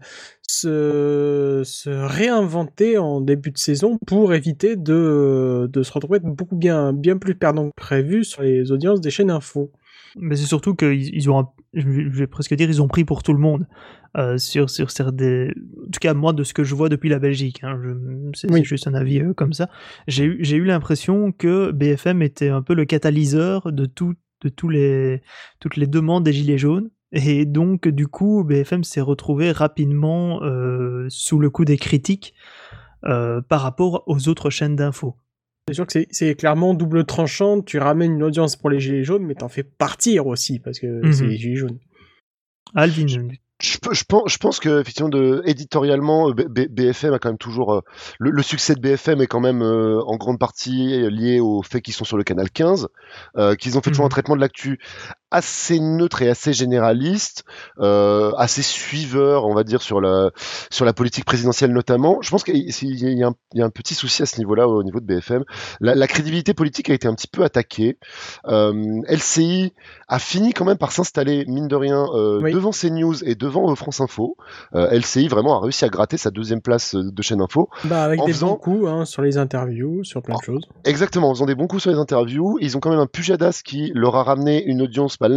se, se réinventer en début de saison pour éviter de, de se retrouver beaucoup bien, bien plus perdant que prévu sur les audiences des chaînes info. Mais c'est surtout qu'ils ils ont, je vais presque dire, ils ont pris pour tout le monde. Euh, sur, sur, sur des... En tout cas, moi, de ce que je vois depuis la Belgique, hein, je... c'est, oui. c'est juste un avis euh, comme ça, j'ai eu, j'ai eu l'impression que B F M était un peu le catalyseur de, tout, de tous les, toutes les demandes des Gilets jaunes, et donc, du coup, B F M s'est retrouvé rapidement euh, sous le coup des critiques euh, par rapport aux autres chaînes d'infos. C'est sûr que c'est, c'est clairement double tranchant, tu ramènes une audience pour les Gilets jaunes, mais t'en fais partir aussi, parce que mm-hmm. c'est les Gilets jaunes. Alvin, Je, je, pense, je pense que effectivement, de, éditorialement, B, B, BFM a quand même toujours euh, le, le succès de B F M est quand même euh, en grande partie lié au fait qu'ils sont sur le canal quinze, euh, qu'ils ont fait mmh. toujours un traitement de l'actu assez neutre et assez généraliste, euh, assez suiveur, on va dire, sur la sur la politique présidentielle notamment. Je pense qu'il y a un, il y a un petit souci à ce niveau-là, au niveau de B F M. La, la crédibilité politique a été un petit peu attaquée. Euh, L C I a fini quand même par s'installer, mine de rien, euh, oui. devant CNews et devant euh, France Info. Euh, L C I vraiment a réussi à gratter sa deuxième place de chaîne info. Bah, avec des faisant... bons coups hein, sur les interviews, sur plein de choses. Exactement, en faisant des bons coups sur les interviews. Ils ont quand même un Pujadas qui leur a ramené une audience. Bah,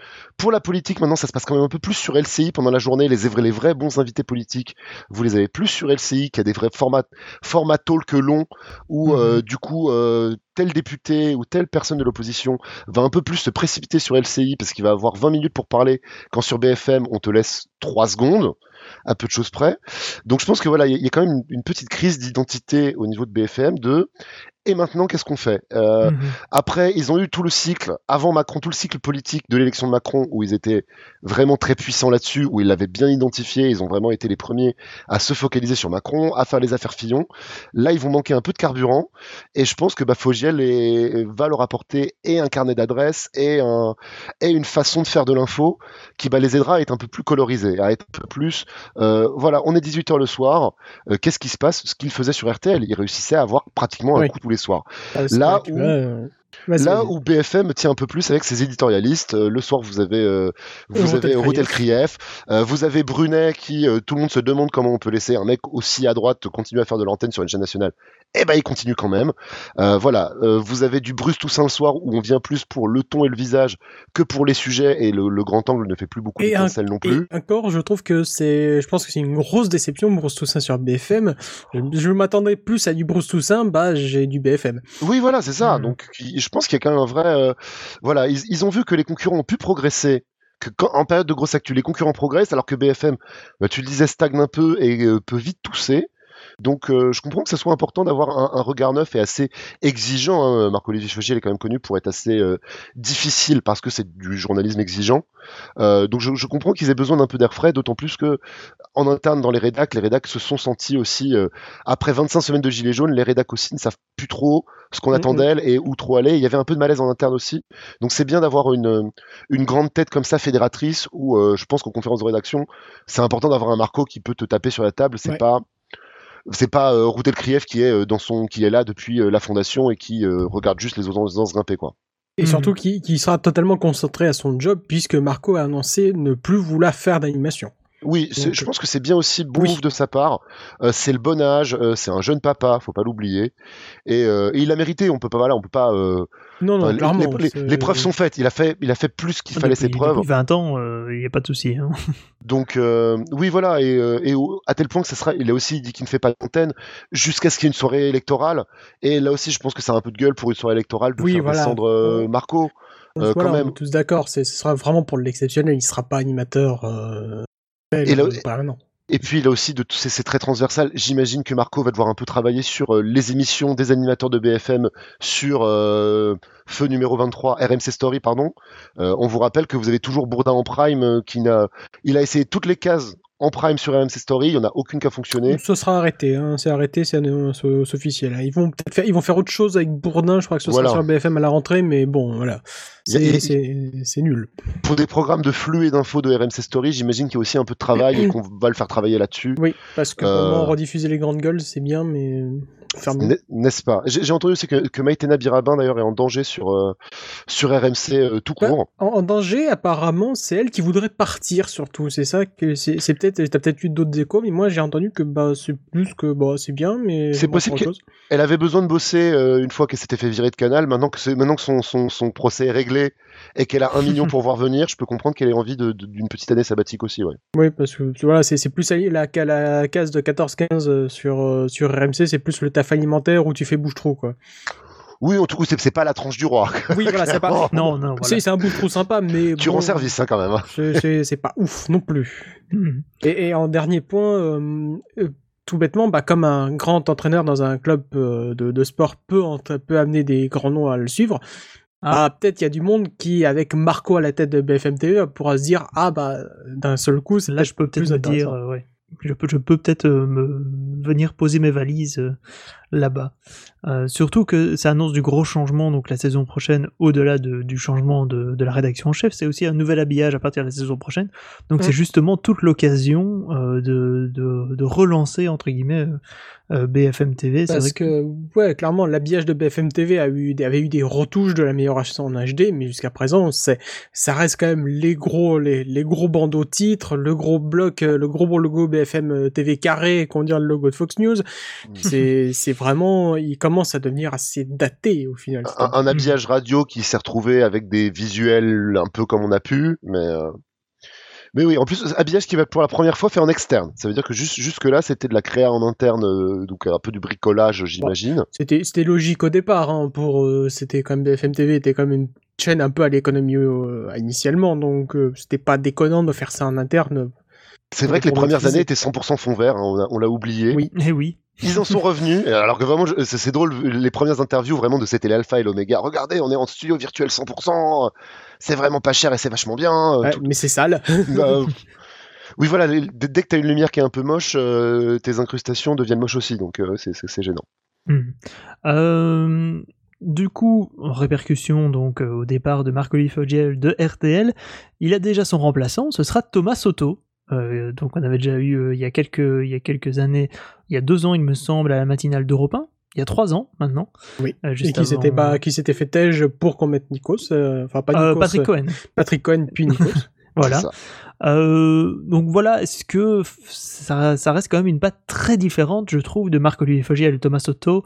Pour la politique, maintenant, ça se passe quand même un peu plus sur L C I pendant la journée. Les, vrais- les vrais bons invités politiques, vous les avez plus sur L C I, qui a des vrais formats, formats talk longs, où euh, du coup, euh, tel député ou telle personne de l'opposition va un peu plus se précipiter sur L C I parce qu'il va avoir vingt minutes pour parler, quand sur B F M, on te laisse trois secondes, à peu de choses près. Donc je pense que voilà, il y, y a quand même une, une petite crise d'identité au niveau de B F M de et maintenant qu'est-ce qu'on fait euh, Mhm. Après, ils ont eu tout le cycle, avant Macron, tout le cycle politique de l'élection de Macron, où ils étaient vraiment très puissants là-dessus, où ils l'avaient bien identifié, ils ont vraiment été les premiers à se focaliser sur Macron, à faire les affaires Fillon. Là, ils vont manquer un peu de carburant, et je pense que bah, Fogiel est- va leur apporter et un carnet d'adresses et, un, et une façon de faire de l'info qui bah, les aidera à être un peu plus colorisés, à être un peu plus... euh, voilà, on est dix-huit heures le soir, euh, qu'est-ce qui se passe? Ce qu'ils faisaient sur R T L, ils réussissaient à avoir pratiquement un Oui. coup tous les soirs. Ah, c'est Là vrai que où- là, euh, vas-y, Là vas-y. où B F M tient un peu plus avec ses éditorialistes, euh, le soir vous avez euh, vous Ruth avez El Ruth El Krief. Krief, euh, vous avez Brunet qui euh, tout le monde se demande comment on peut laisser un mec aussi à droite continuer à faire de l'antenne sur une chaîne nationale. Eh ben il continue quand même. Euh, voilà, euh, vous avez du Bruce Toussaint le soir où on vient plus pour le ton et le visage que pour les sujets et le, le grand angle ne fait plus beaucoup Et, un- d'étincelles non plus. et encore, je trouve que c'est, je pense que c'est une grosse déception Bruce Toussaint sur B F M. Je, je m'attendais plus à du Bruce Toussaint, bah j'ai du B F M. Oui, voilà, c'est ça. Mhm. Donc, qui- je pense qu'il y a quand même un vrai. euh, voilà, ils, ils ont vu que les concurrents ont pu progresser. Que quand, en période de grosse actu, les concurrents progressent, alors que B F M, bah, tu le disais, stagne un peu et euh, peut vite tousser. Donc, euh, je comprends que ce soit important d'avoir un, un regard neuf et assez exigeant. Hein. Marc-Olivier Fogiel est quand même connu pour être assez euh, difficile parce que c'est du journalisme exigeant. Euh, donc, je, je comprends qu'ils aient besoin d'un peu d'air frais, d'autant plus que en interne dans les rédacs, les rédacs se sont sentis aussi, euh, après vingt-cinq semaines de gilets jaunes, les rédacs aussi ne savent plus trop ce qu'on Mhm. attend d'elles et où trop aller. Il y avait un peu de malaise en interne aussi. Donc c'est bien d'avoir une, une grande tête comme ça, fédératrice, où euh, je pense qu'en conférence de rédaction, c'est important d'avoir un Marco qui peut te taper sur la table. C'est Ouais. pas... C'est pas euh, Ruth El Krief qui est euh, dans son qui est là depuis euh, la fondation et qui euh, regarde juste les audiences grimper quoi. Et Mhm. surtout qui, qui sera totalement concentré à son job puisque Marco a annoncé ne plus vouloir faire d'animation. Oui, c'est- Donc, je pense que c'est bien aussi bon oui. move de sa part. Euh, c'est le bon âge, euh, c'est un jeune papa, faut pas l'oublier. Et, euh, et il a mérité. On peut pas, voilà, on peut pas. euh, Non, non, enfin, les- clairement. les, les- c'est- les preuves sont faites. Il a fait, il a fait plus qu'il fallait ses depuis, preuves. depuis vingt ans, il n'y a pas de souci. Hein. Donc euh, oui, voilà. Et, euh, et au- à tel point que ça sera, il a aussi dit qu'il ne fait pas d'antenne jusqu'à ce qu'il y ait une soirée électorale. Et là aussi, je pense que ça a un peu de gueule pour une soirée électorale de Oui, faire voilà. descendre euh, Marco. Euh, Voilà, quand on même. est tous d'accord, c'est, ce sera vraiment pour l'exceptionnel, il sera pas animateur euh, Et là- euh, permanent. Et puis là aussi, de tout- c'est c'est très transversal. J'imagine que Marco va devoir un peu travailler sur euh, les émissions des animateurs de B F M sur euh, Feu numéro vingt-trois, R M C Story, pardon. Euh, on vous rappelle que vous avez toujours Bourdin en prime, euh, qui n'a, il a essayé toutes les cases en prime sur R M C Story, il n'y en a aucune qui a fonctionné. Ce sera arrêté, hein, c'est arrêté, c'est, euh, c'est, c'est officiel. Hein. Ils vont peut-être faire, ils vont faire autre chose avec Bourdin, je crois que ce Voilà. sera sur B F M à la rentrée, mais bon, voilà, c'est, Y a- y- c'est, c'est nul. Pour des programmes de flux et d'infos de R M C Story, j'imagine qu'il y a aussi un peu de travail et qu'on va le faire travailler là-dessus. Oui, parce que Euh, pour moi, rediffuser les grandes gueules, c'est bien, mais faire mieux. N'est- N'est-ce pas? J'ai j'ai entendu aussi que, que Maïtena Birabin d'ailleurs est en danger sur, euh, sur R M C euh, tout Bah, court. en, en danger, apparemment, c'est elle qui voudrait partir surtout. C'est ça que c'est, c'est peut-être. T'as peut-être eu d'autres échos, mais moi j'ai entendu que bah c'est plus que bah c'est bien, mais C'est bon, possible autre que- chose. Elle avait besoin de bosser euh, une fois qu'elle s'était fait virer de Canal. Maintenant que, c'est- maintenant que son, son, son procès est réglé et qu'elle a un million pour voir venir, je peux comprendre qu'elle ait envie de- de- d'une petite année sabbatique aussi. Ouais. Oui, parce que tu vois, c'est, c'est plus ali- la, la, la case de quatorze quinze euh, sur euh, sur R M C, c'est plus le taf alimentaire où tu fais bouche-trou quoi. Oui, en tout cas, c'est c'est pas la tranche du roi. Oui, voilà, c'est pas. Non, non, voilà. C'est, c'est un bouche-trou sympa, mais Tu bon, rends service hein, quand même. hein. c'est, c'est, c'est pas ouf non plus. Mhm. Et, et en dernier point, euh, euh, tout bêtement, bah, comme un grand entraîneur dans un club euh, de, de sport peut, entra- peut amener des grands noms à le suivre, Ah. bah, peut-être il y a du monde qui, avec Marco à la tête de B F M T V, pourra se dire ah bah d'un seul coup, c'est Là, je peux peut-être plus me dire, intéressant. euh, ouais. Je peux, je peux peut-être euh, me venir poser mes valises euh, là-bas. Euh, surtout que ça annonce du gros changement, donc la saison prochaine, au-delà de- du changement de, de la rédaction en chef, c'est aussi un nouvel habillage à partir de la saison prochaine. Donc Mm. c'est justement toute l'occasion euh, de, de, de relancer, entre guillemets, euh, euh, B F M T V. C'est Parce vrai que, ouais, clairement, l'habillage de B F M T V a eu, des- avait eu des retouches de l'amélioration en H D, mais jusqu'à présent, c'est, ça reste quand même les gros, les, les gros bandeaux titres, le gros bloc, euh, le gros logo B B F M T V carré qu'on dit le logo de Fox News. c'est, c'est vraiment, il commence à devenir assez daté au final. Un, un habillage radio qui s'est retrouvé avec des visuels un peu comme on a pu, mais... Euh... Mais oui, en plus, habillage qui va pour la première fois fait en externe. Ça veut dire que juste, jusque-là, c'était de la créa en interne, euh, donc un peu du bricolage, j'imagine. C'était, c'était logique au départ, hein, pour, euh, c'était quand même B F M T V, était quand même une chaîne un peu à l'économie euh, initialement, donc euh, c'était pas déconnant de faire ça en interne. C'est vrai que les premières années étaient cent pour cent fond vert, hein, on, a, on l'a oublié. Oui, et oui. Ils en sont revenus, alors que vraiment, c'est, c'est drôle, les premières interviews vraiment de c'était l'alpha et l'oméga. Regardez, on est en studio virtuel cent pour cent, c'est vraiment pas cher et c'est vachement bien. Ouais, tout... Mais c'est sale. Bah, oui, voilà, les, dès que t'as une lumière qui est un peu moche, euh, tes incrustations deviennent moches aussi, donc euh, c'est, c'est, c'est gênant. Mmh. Euh, du coup, en répercussion donc euh, au départ de Marc-Olivier Fogiel de R T L, il a déjà son remplaçant, ce sera Thomas Soto. Euh, donc on avait déjà eu euh, il y a quelques il y a quelques années, il y a deux ans il me semble, à la matinale d'Europe un, il y a trois ans maintenant. Oui. Euh, juste et qui avant... s'était pas qui s'était fait tège pour qu'on mette Nikos, euh, enfin pas Nikos, euh, Patrick Cohen. Patrick Cohen puis Nikos. Voilà. Euh, donc voilà, est-ce que ça, ça reste quand même une patte très différente, je trouve, de Marc-Olivier Fogiel et Thomas Soto.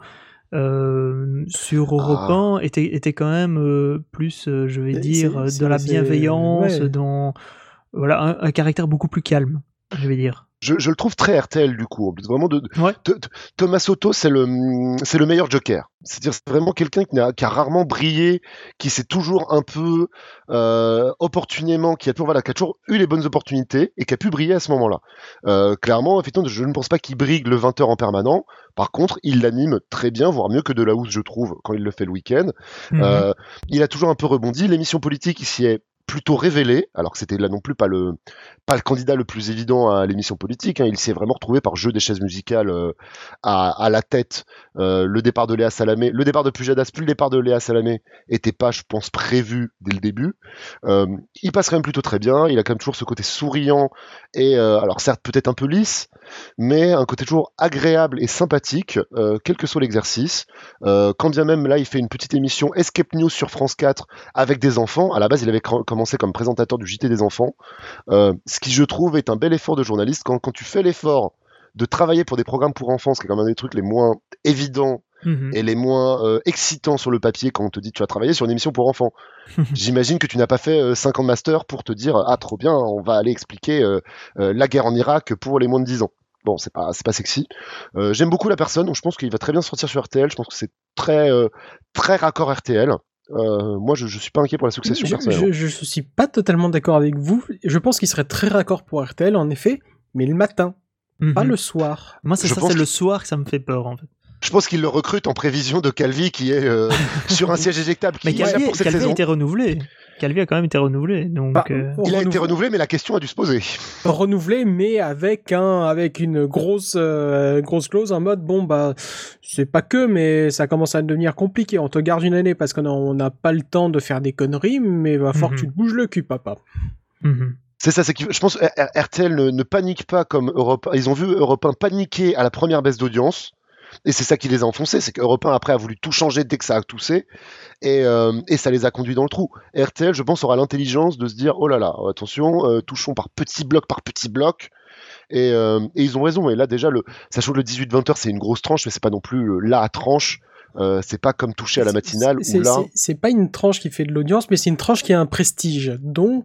Euh, sur Europe Ah. un était, était quand même euh, plus, euh, je vais C'est- dire, c'est- dans la c'est- bienveillance, ouais. dans voilà un, un caractère beaucoup plus calme, je vais dire. Je, je le trouve très R T L du coup, en plus vraiment de, de- Ouais. de- de- Thomas Soto, c'est le c'est le meilleur Joker. C'est-à-dire c'est vraiment quelqu'un qui, n'a, qui a rarement brillé, qui s'est toujours un peu euh, opportunément, qui a toujours voilà, qui a toujours eu les bonnes opportunités et qui a pu briller à ce moment-là. Euh, clairement, effectivement, je ne pense pas qu'il brigue le vingt heures en permanent. Par contre, il l'anime très bien, voire mieux que Delahousse, je trouve, quand il le fait le week-end. Mhm. Euh, il a toujours un peu rebondi. L'émission politique, il s'y est plutôt révélé, alors que c'était là non plus pas le pas le candidat le plus évident à l'émission politique, hein. Il s'est vraiment retrouvé par jeu des chaises musicales euh, à, à la tête. Euh, le départ de Léa Salamé, le départ de Pujadas plus le départ de Léa Salamé était pas, je pense, prévu dès le début. Euh, il passe quand même plutôt très bien, il a quand même toujours ce côté souriant et euh, alors certes peut-être un peu lisse, mais un côté toujours agréable et sympathique, euh, quel que soit l'exercice. Euh, quand bien même là il fait une petite émission Escape News sur France quatre avec des enfants, à la base il avait cr- commencé comme présentateur du J T des enfants, euh, ce qui je trouve est un bel effort de journaliste. Quand, quand tu fais l'effort de travailler pour des programmes pour enfants, ce qui est quand même un des trucs les moins évidents Mhm. et les moins euh, excitants sur le papier quand on te dit tu as travaillé sur une émission pour enfants. J'imagine que tu n'as pas fait euh, cinq ans de master pour te dire ah trop bien, on va aller expliquer euh, euh, la guerre en Irak pour les moins de dix ans. Bon, c'est pas c'est pas sexy. Euh, j'aime beaucoup la personne, donc je pense qu'il va très bien sortir sur R T L. Je pense que c'est très euh, très raccord R T L. Euh, moi, je, je suis pas inquiet pour la succession Je, personnellement. je, je suis pas totalement d'accord avec vous. Je pense qu'il serait très raccord pour R T L, en effet, mais le matin, Mhm. pas le soir. Moi, c'est Je ça, pense c'est que- le soir que ça me fait peur, en fait. Je pense qu'il le recrute en prévision de Calvi qui est euh, sur un siège éjectable. Qui Mais est là Calvi, pour cette Calvi a saison. été renouvelé. Calvi a quand même été renouvelé, donc. Bah, euh, Il a été renouvelé- renouvelé, mais la question a dû se poser. renouvelé, mais avec un, avec une grosse, euh, grosse clause en mode bon bah c'est pas que, mais ça commence à devenir compliqué. On te garde une année parce qu'on a- on n'a pas le temps de faire des conneries, mais va falloir Mhm. que tu te bouges le cul, papa. mhm. C'est ça, c'est que je pense que R- R T L ne, ne panique pas comme Europe un. Ils ont vu Europe un paniquer à la première baisse d'audience. Et c'est ça qui les a enfoncés, c'est qu'Europe un après a voulu tout changer dès que ça a toussé, et, euh, et ça les a conduits dans le trou. R T L, je pense, aura l'intelligence de se dire, oh là là, attention, euh, touchons par petit bloc par petit bloc, et, euh, et ils ont raison. Et là déjà, le, sachant que le dix-huit vingt heures c'est une grosse tranche, mais c'est pas non plus euh, la tranche. Euh, c'est pas comme toucher à la matinale C'est- où là. c'est- C'est pas une tranche qui fait de l'audience, mais c'est une tranche qui a un prestige. Donc,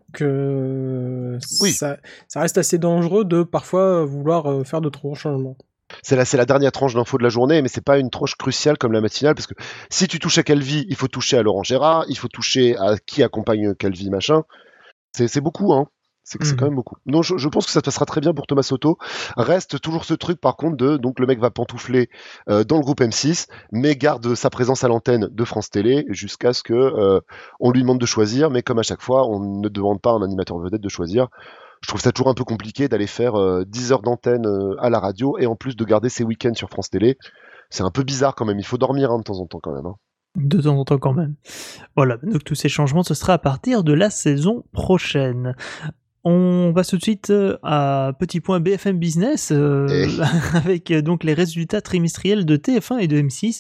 euh, Oui. ça, ça reste assez dangereux de parfois vouloir euh, faire de trop gros changements. C'est la, c'est la dernière tranche d'info de la journée, mais c'est pas une tranche cruciale comme la matinale, parce que si tu touches à Calvi, il faut toucher à Laurent Gérard, il faut toucher à qui accompagne Calvi, machin. C'est, c'est beaucoup, hein. C'est, c'est Mhm. quand même beaucoup. Non, je, je pense que ça se passera très bien pour Thomas Soto. Reste toujours ce truc, par contre, de donc le mec va pantoufler euh, dans le groupe M six, mais garde sa présence à l'antenne de France Télé jusqu'à ce que euh, on lui demande de choisir. Mais comme à chaque fois, on ne demande pas à un animateur vedette de choisir. Je trouve ça toujours un peu compliqué d'aller faire euh, dix heures d'antenne euh, à la radio et en plus de garder ses week-ends sur France Télé. C'est un peu bizarre quand même. Il faut dormir hein, de temps en temps quand même. Hein. De temps en temps quand même. Voilà, donc tous ces changements, ce sera à partir de la saison prochaine. On passe tout de suite à petit point B F M Business euh, Eh. avec donc les résultats trimestriels de T F un et de M six.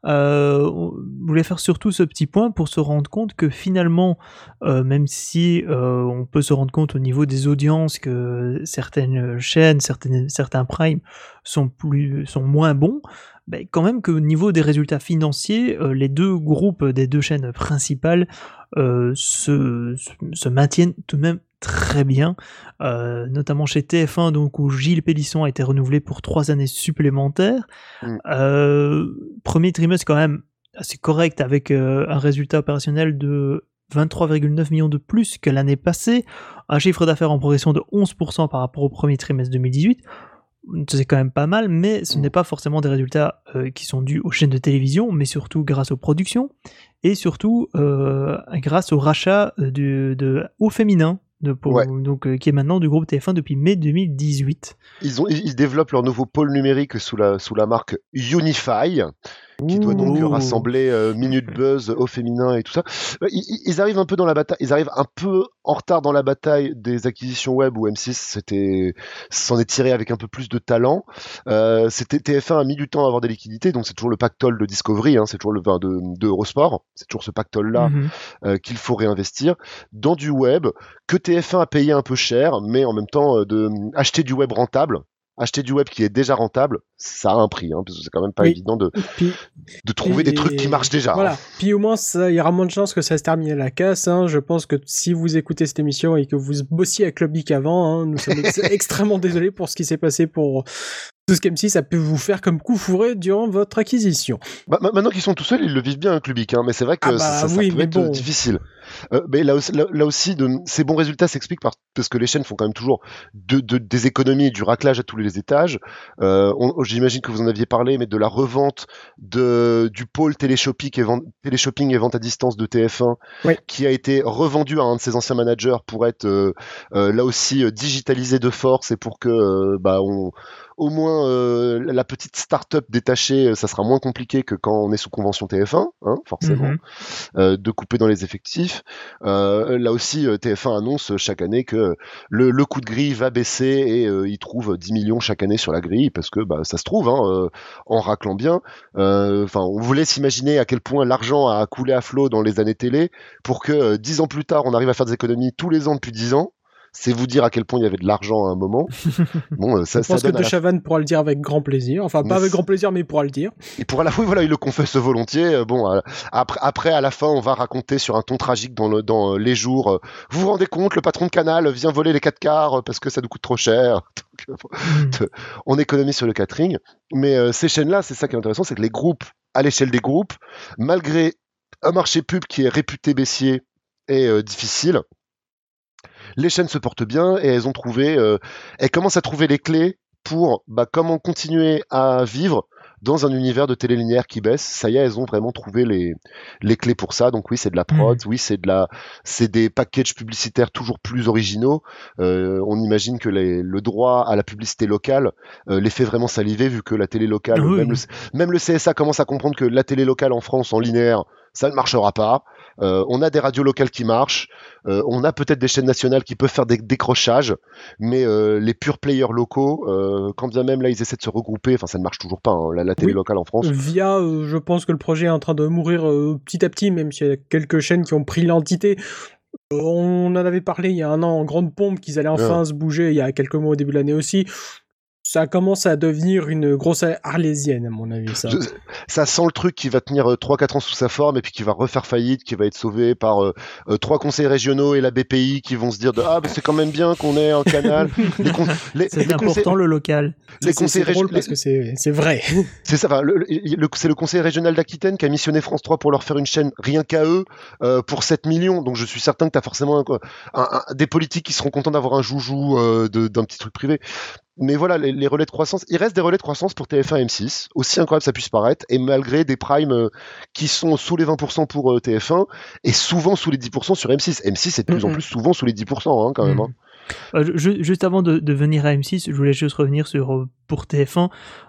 Euh, on voulait faire surtout ce petit point pour se rendre compte que finalement, euh, même si euh, on peut se rendre compte au niveau des audiences que certaines chaînes, certaines, certains primes sont plus, sont moins bons, ben quand même qu'au niveau des résultats financiers, euh, les deux groupes des deux chaînes principales euh, se, se maintiennent tout de même très bien, euh, notamment chez T F un, donc où Gilles Pélisson a été renouvelé pour trois années supplémentaires. Mm. Euh, premier trimestre quand même assez correct avec euh, un résultat opérationnel de vingt-trois virgule neuf millions de plus que l'année passée, un chiffre d'affaires en progression de onze pour cent par rapport au premier trimestre deux mille dix-huit. C'est quand même pas mal, mais ce n'est pas forcément des résultats euh, qui sont dus aux chaînes de télévision, mais surtout grâce aux productions et surtout euh, grâce au rachat de, de Au Féminin, de, pour, Ouais. donc, euh, qui est maintenant du groupe T F un depuis mai deux mille dix-huit. Ils, ont, ils ils développent leur nouveau pôle numérique sous la, sous la marque Unify, qui doit donc Ouh. rassembler euh, Minute Buzz, Au Féminin et tout ça. Euh, Ils, ils arrivent un peu dans la bataille, ils arrivent un peu en retard dans la bataille des acquisitions web où M six c'était, s'en est tiré avec un peu plus de talent. Euh, c'était T F un a mis du temps à avoir des liquidités, donc c'est toujours le pactole de Discovery, hein, c'est toujours le vin de, de Eurosport, c'est toujours ce pactole-là Mhm. euh, qu'il faut réinvestir dans du web que T F un a payé un peu cher, mais en même temps euh, de acheter du web rentable. Acheter du web qui est déjà rentable, ça a un prix, hein, parce que c'est quand même pas Oui. évident de, Puis, de trouver des et- trucs qui marchent déjà. Voilà. hein. Puis au moins, ça- il y aura moins de chances que ça se termine à la casse. Hein. Je pense que si vous écoutez cette émission et que vous bossiez avec Club Geek avant, hein, nous sommes ex- extrêmement désolés pour ce qui s'est passé pour tout ce qu'M six a pu vous faire comme coup fourré durant votre acquisition. Bah, ma- maintenant qu'ils sont tout seuls, ils le vivent bien, un Clubic, hein, mais c'est vrai que Ah bah ça, ça oui, peut mais être bon. euh, difficile. Euh, mais là, aussi- là, là aussi, de, ces bons résultats s'expliquent par, parce que les chaînes font quand même toujours de, de- des économies et du raclage à tous les étages. Euh, on- J'imagine que vous en aviez parlé, mais de la revente de, du pôle téléshopping et, vente, téléshopping et vente à distance de T F un, Oui. qui a été revendu à un de ses anciens managers pour être euh, euh, là aussi euh, digitalisé de force et pour que euh, bah, on au moins euh, la petite start-up détachée, euh, ça sera moins compliqué que quand on est sous convention T F un, hein, forcément, Mhm. euh, de couper dans les effectifs. Euh, là aussi, euh, T F un annonce chaque année que le, le coût de grille va baisser et euh, il trouve dix millions chaque année sur la grille parce que bah, ça se trouve, hein, euh, en raclant bien. Enfin, on vous laisse imaginer à quel point l'argent a coulé à flot dans les années télé pour que euh, dix ans plus tard, on arrive à faire des économies tous les ans depuis dix ans. C'est vous dire à quel point il y avait de l'argent à un moment. Bon, euh, ça, Je ça pense que donne à De la Chavannes pourra le dire avec grand plaisir. Enfin, Mais pas avec c'est- grand plaisir, mais il pourra le dire. Et pour à la fois, voilà, il le confesse volontiers. Euh, Bon, euh, après, après, à la fin, on va raconter sur un ton tragique dans, le, dans euh, les jours. euh, vous vous rendez compte, le patron de Canal vient voler les quatre quarts euh, parce que ça nous coûte trop cher. Donc, euh, Mhm. on économise sur le catering. Mais euh, ces chaînes-là, c'est ça qui est intéressant, c'est que les groupes, à l'échelle des groupes, malgré un marché pub qui est réputé baissier et euh, difficile, les chaînes se portent bien et elles ont trouvé, euh, elles commencent à trouver les clés pour bah, comment continuer à vivre dans un univers de télé linéaire qui baisse. Ça y est, elles ont vraiment trouvé les, les clés pour ça. Donc oui, c'est de la prod, oui, c'est de la, c'est des packages publicitaires toujours plus originaux. Euh, on imagine que les, le droit à la publicité locale euh, les fait vraiment saliver vu que la télé locale, Oui. même, le, même le C S A commence à comprendre que la télé locale en France en linéaire, ça ne marchera pas. Euh, on a des radios locales qui marchent, euh, on a peut-être des chaînes nationales qui peuvent faire des décrochages, mais euh, les purs players locaux, euh, quand bien même là ils essaient de se regrouper, enfin ça ne marche toujours pas, hein, la, la télé Oui. locale en France. Via, euh, je pense que le projet est en train de mourir euh, petit à petit, même s'il y a quelques chaînes qui ont pris l'entité. Euh, on en avait parlé il y a un an en grande pompe qu'ils allaient enfin se bouger, il y a quelques mois au début de l'année aussi. Ça commence à devenir une grosse arlésienne, à mon avis, ça. Je- ça sent le truc qui va tenir euh, trois quatre ans sous sa forme et puis qui va refaire faillite, qui va être sauvé par euh, euh, trois conseils régionaux et la B P I qui vont se dire de, ah mais c'est quand même bien qu'on ait un canal. les con- les- C'est les important conseils- le local. les C'est- conseils c'est drôle régi- parce que c'est c'est vrai. C'est ça, enfin, le, le- le- c'est le conseil régional d'Aquitaine qui a missionné France trois pour leur faire une chaîne rien qu'à eux euh, pour sept millions. Donc je suis certain que tu as forcément un, quoi, un- un- des politiques qui seront contents d'avoir un joujou euh, de- d'un petit truc privé. Mais voilà, les, les relais de croissance, il reste des relais de croissance pour T F un et M six, aussi incroyable ça puisse paraître, et malgré des primes euh, qui sont sous les vingt pour cent pour euh, T F un et souvent sous les dix pour cent sur M six. M six est de plus en Mhm. plus souvent sous les dix pour cent hein, quand même. hein. Euh, ju- juste avant de, de venir à M six, je voulais juste revenir sur, euh, pour T F un,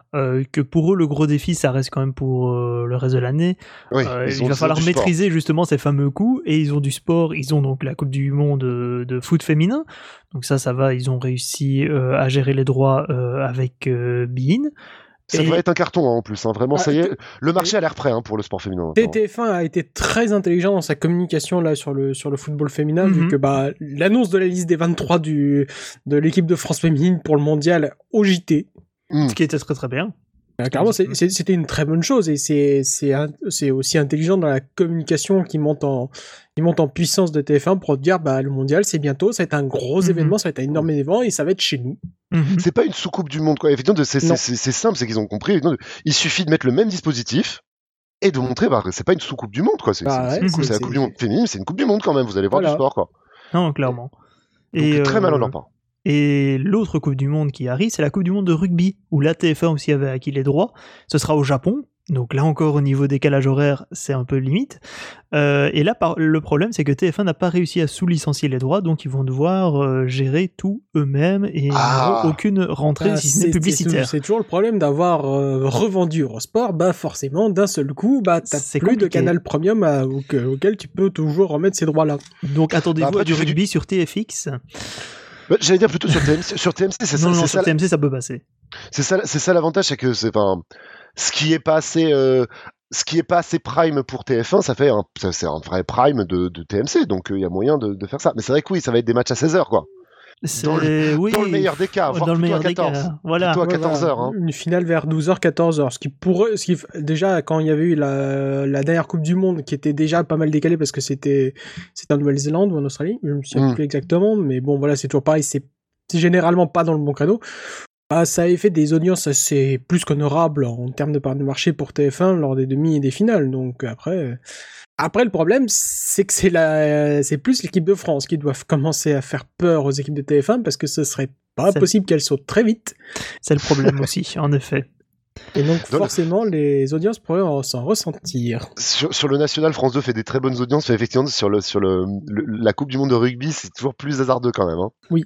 euh, que pour eux le gros défi ça reste quand même pour euh, le reste de l'année. Oui, Euh, ils il ont- va ils ont falloir du maîtriser sport. justement ces fameux coups, et ils ont du sport, ils ont donc la Coupe du Monde euh, de foot féminin, donc ça ça va, ils ont réussi euh, à gérer les droits euh, avec euh, Bein. Ça Et- devrait être un carton hein, en plus. hein. Vraiment, Ah, ça y est. t- Le marché a l'air prêt hein, pour le sport féminin. T maintenant. T F un a été très intelligent dans sa communication là sur le sur le football féminin, vu Mhm. que bah l'annonce de la liste des vingt-trois du de l'équipe de France féminine pour le mondial au J T. Hmm. Ce qui était très très bien. Euh, clairement, c'est- c'est- c'était une très bonne chose, et c'est c'est un- c'est aussi intelligent dans la communication qui monte en qui monte en puissance de T F un pour dire bah le mondial c'est bientôt, ça va être un gros Mhm. événement, ça va être un énorme événement et ça va être chez nous. Mhm. C'est pas une sous-coupe du monde, quoi. Évidemment, c'est, c'est, Non. c'est, c'est simple, c'est qu'ils ont compris. Évidemment, il suffit de mettre le même dispositif et de montrer, bah, que c'est pas une sous-coupe du monde, quoi. C'est, Bah c'est, ouais, c'est, c'est- c'est la c'est- coupe du monde féminine, c'est une coupe du monde quand même. Vous allez voir Voilà. du sport, quoi. Non, clairement. Donc, Et, très euh, malin de leur part. Et l'autre Coupe du Monde qui arrive, c'est la Coupe du Monde de rugby, où la T F un aussi avait acquis les droits. Ce sera au Japon. Donc là encore, au niveau décalage horaire, c'est un peu limite. Euh, et là, par- le problème, c'est que T F un n'a pas réussi à sous-licencier les droits, donc ils vont devoir euh, gérer tout eux-mêmes, et ils Ah. n'auront aucune rentrée, Bah, si ce n'est c'est- publicitaire. C'est c'est toujours le problème d'avoir euh, revendu Eurosport, bah forcément d'un seul coup, bah t'as C'est plus de compliqué. canal premium à- auquel, auquel tu peux toujours remettre ces droits-là. Donc attendez-vous Bah, après, à du tu fais du- rugby sur T F X. Bah, j'allais dire plutôt sur T M C. Sur T M C, c'est ça, Non, non, c'est sur ça, T M C, ça peut passer. c'est ça, c'est ça l'avantage, c'est que c'est, enfin, ce qui est pas assez, euh, ce qui est pas assez prime pour T F un, ça fait un, ça- c'est un vrai prime de, de T M C, donc il y a moyen de, de faire ça. Mais c'est vrai que oui, ça va être des matchs à seize heures, quoi. C'est- Dans le- oui, Dans le meilleur des cas, voire dans le plutôt meilleur à des cas. quatorze. Voilà. Plutôt à Ouais, quatorze heures, voilà. hein. Une finale vers douze heures, quatorze heures. Ce qui pourrait, ce qui, déjà, quand il y avait eu la, la dernière Coupe du Monde, qui était déjà pas mal décalée parce que c'était, c'était en Nouvelle-Zélande ou en Australie, je me souviens Mm. plus exactement, mais bon, voilà, c'est toujours pareil, c'est c'est généralement pas dans le bon créneau. Bah, ça avait fait des audiences assez plus qu'honorables en termes de part de marché pour T F un lors des demi et des finales. Donc après, après le problème, c'est que c'est la, c'est plus l'équipe de France qui doivent commencer à faire peur aux équipes de T F un parce que ce serait pas C'est- possible qu'elles sautent très vite. C'est le problème aussi, en effet. Et donc Dans le- forcément, les audiences pourraient en- s'en ressentir. Sur, sur le national, France deux fait des très bonnes audiences, mais effectivement, sur, le, sur le, le- la Coupe du Monde de rugby, c'est toujours plus hasardeux quand même. Hein. Oui.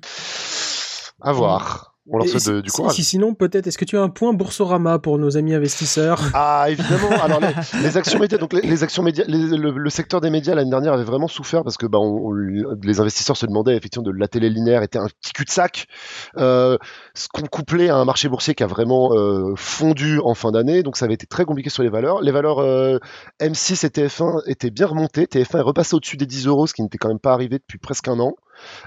À voir. On leur Et souhaite de- si- du si- courage. si- sinon, peut-être, est-ce que tu as un point Boursorama pour nos amis investisseurs? Ah, évidemment. Alors, les, les actions médias, donc les, les actions médias, les- le, le secteur des médias l'année dernière avait vraiment souffert parce que bah, on, on- les investisseurs se demandaient effectivement de la télé linéaire était un petit cul-de-sac, euh, ce qu'on couplait à un marché boursier qui a vraiment euh, fondu en fin d'année, donc ça avait été très compliqué sur les valeurs. Les valeurs euh, M six et T F un étaient bien remontées. T F un est repassé au-dessus des dix euros, ce qui n'était quand même pas arrivé depuis presque un an.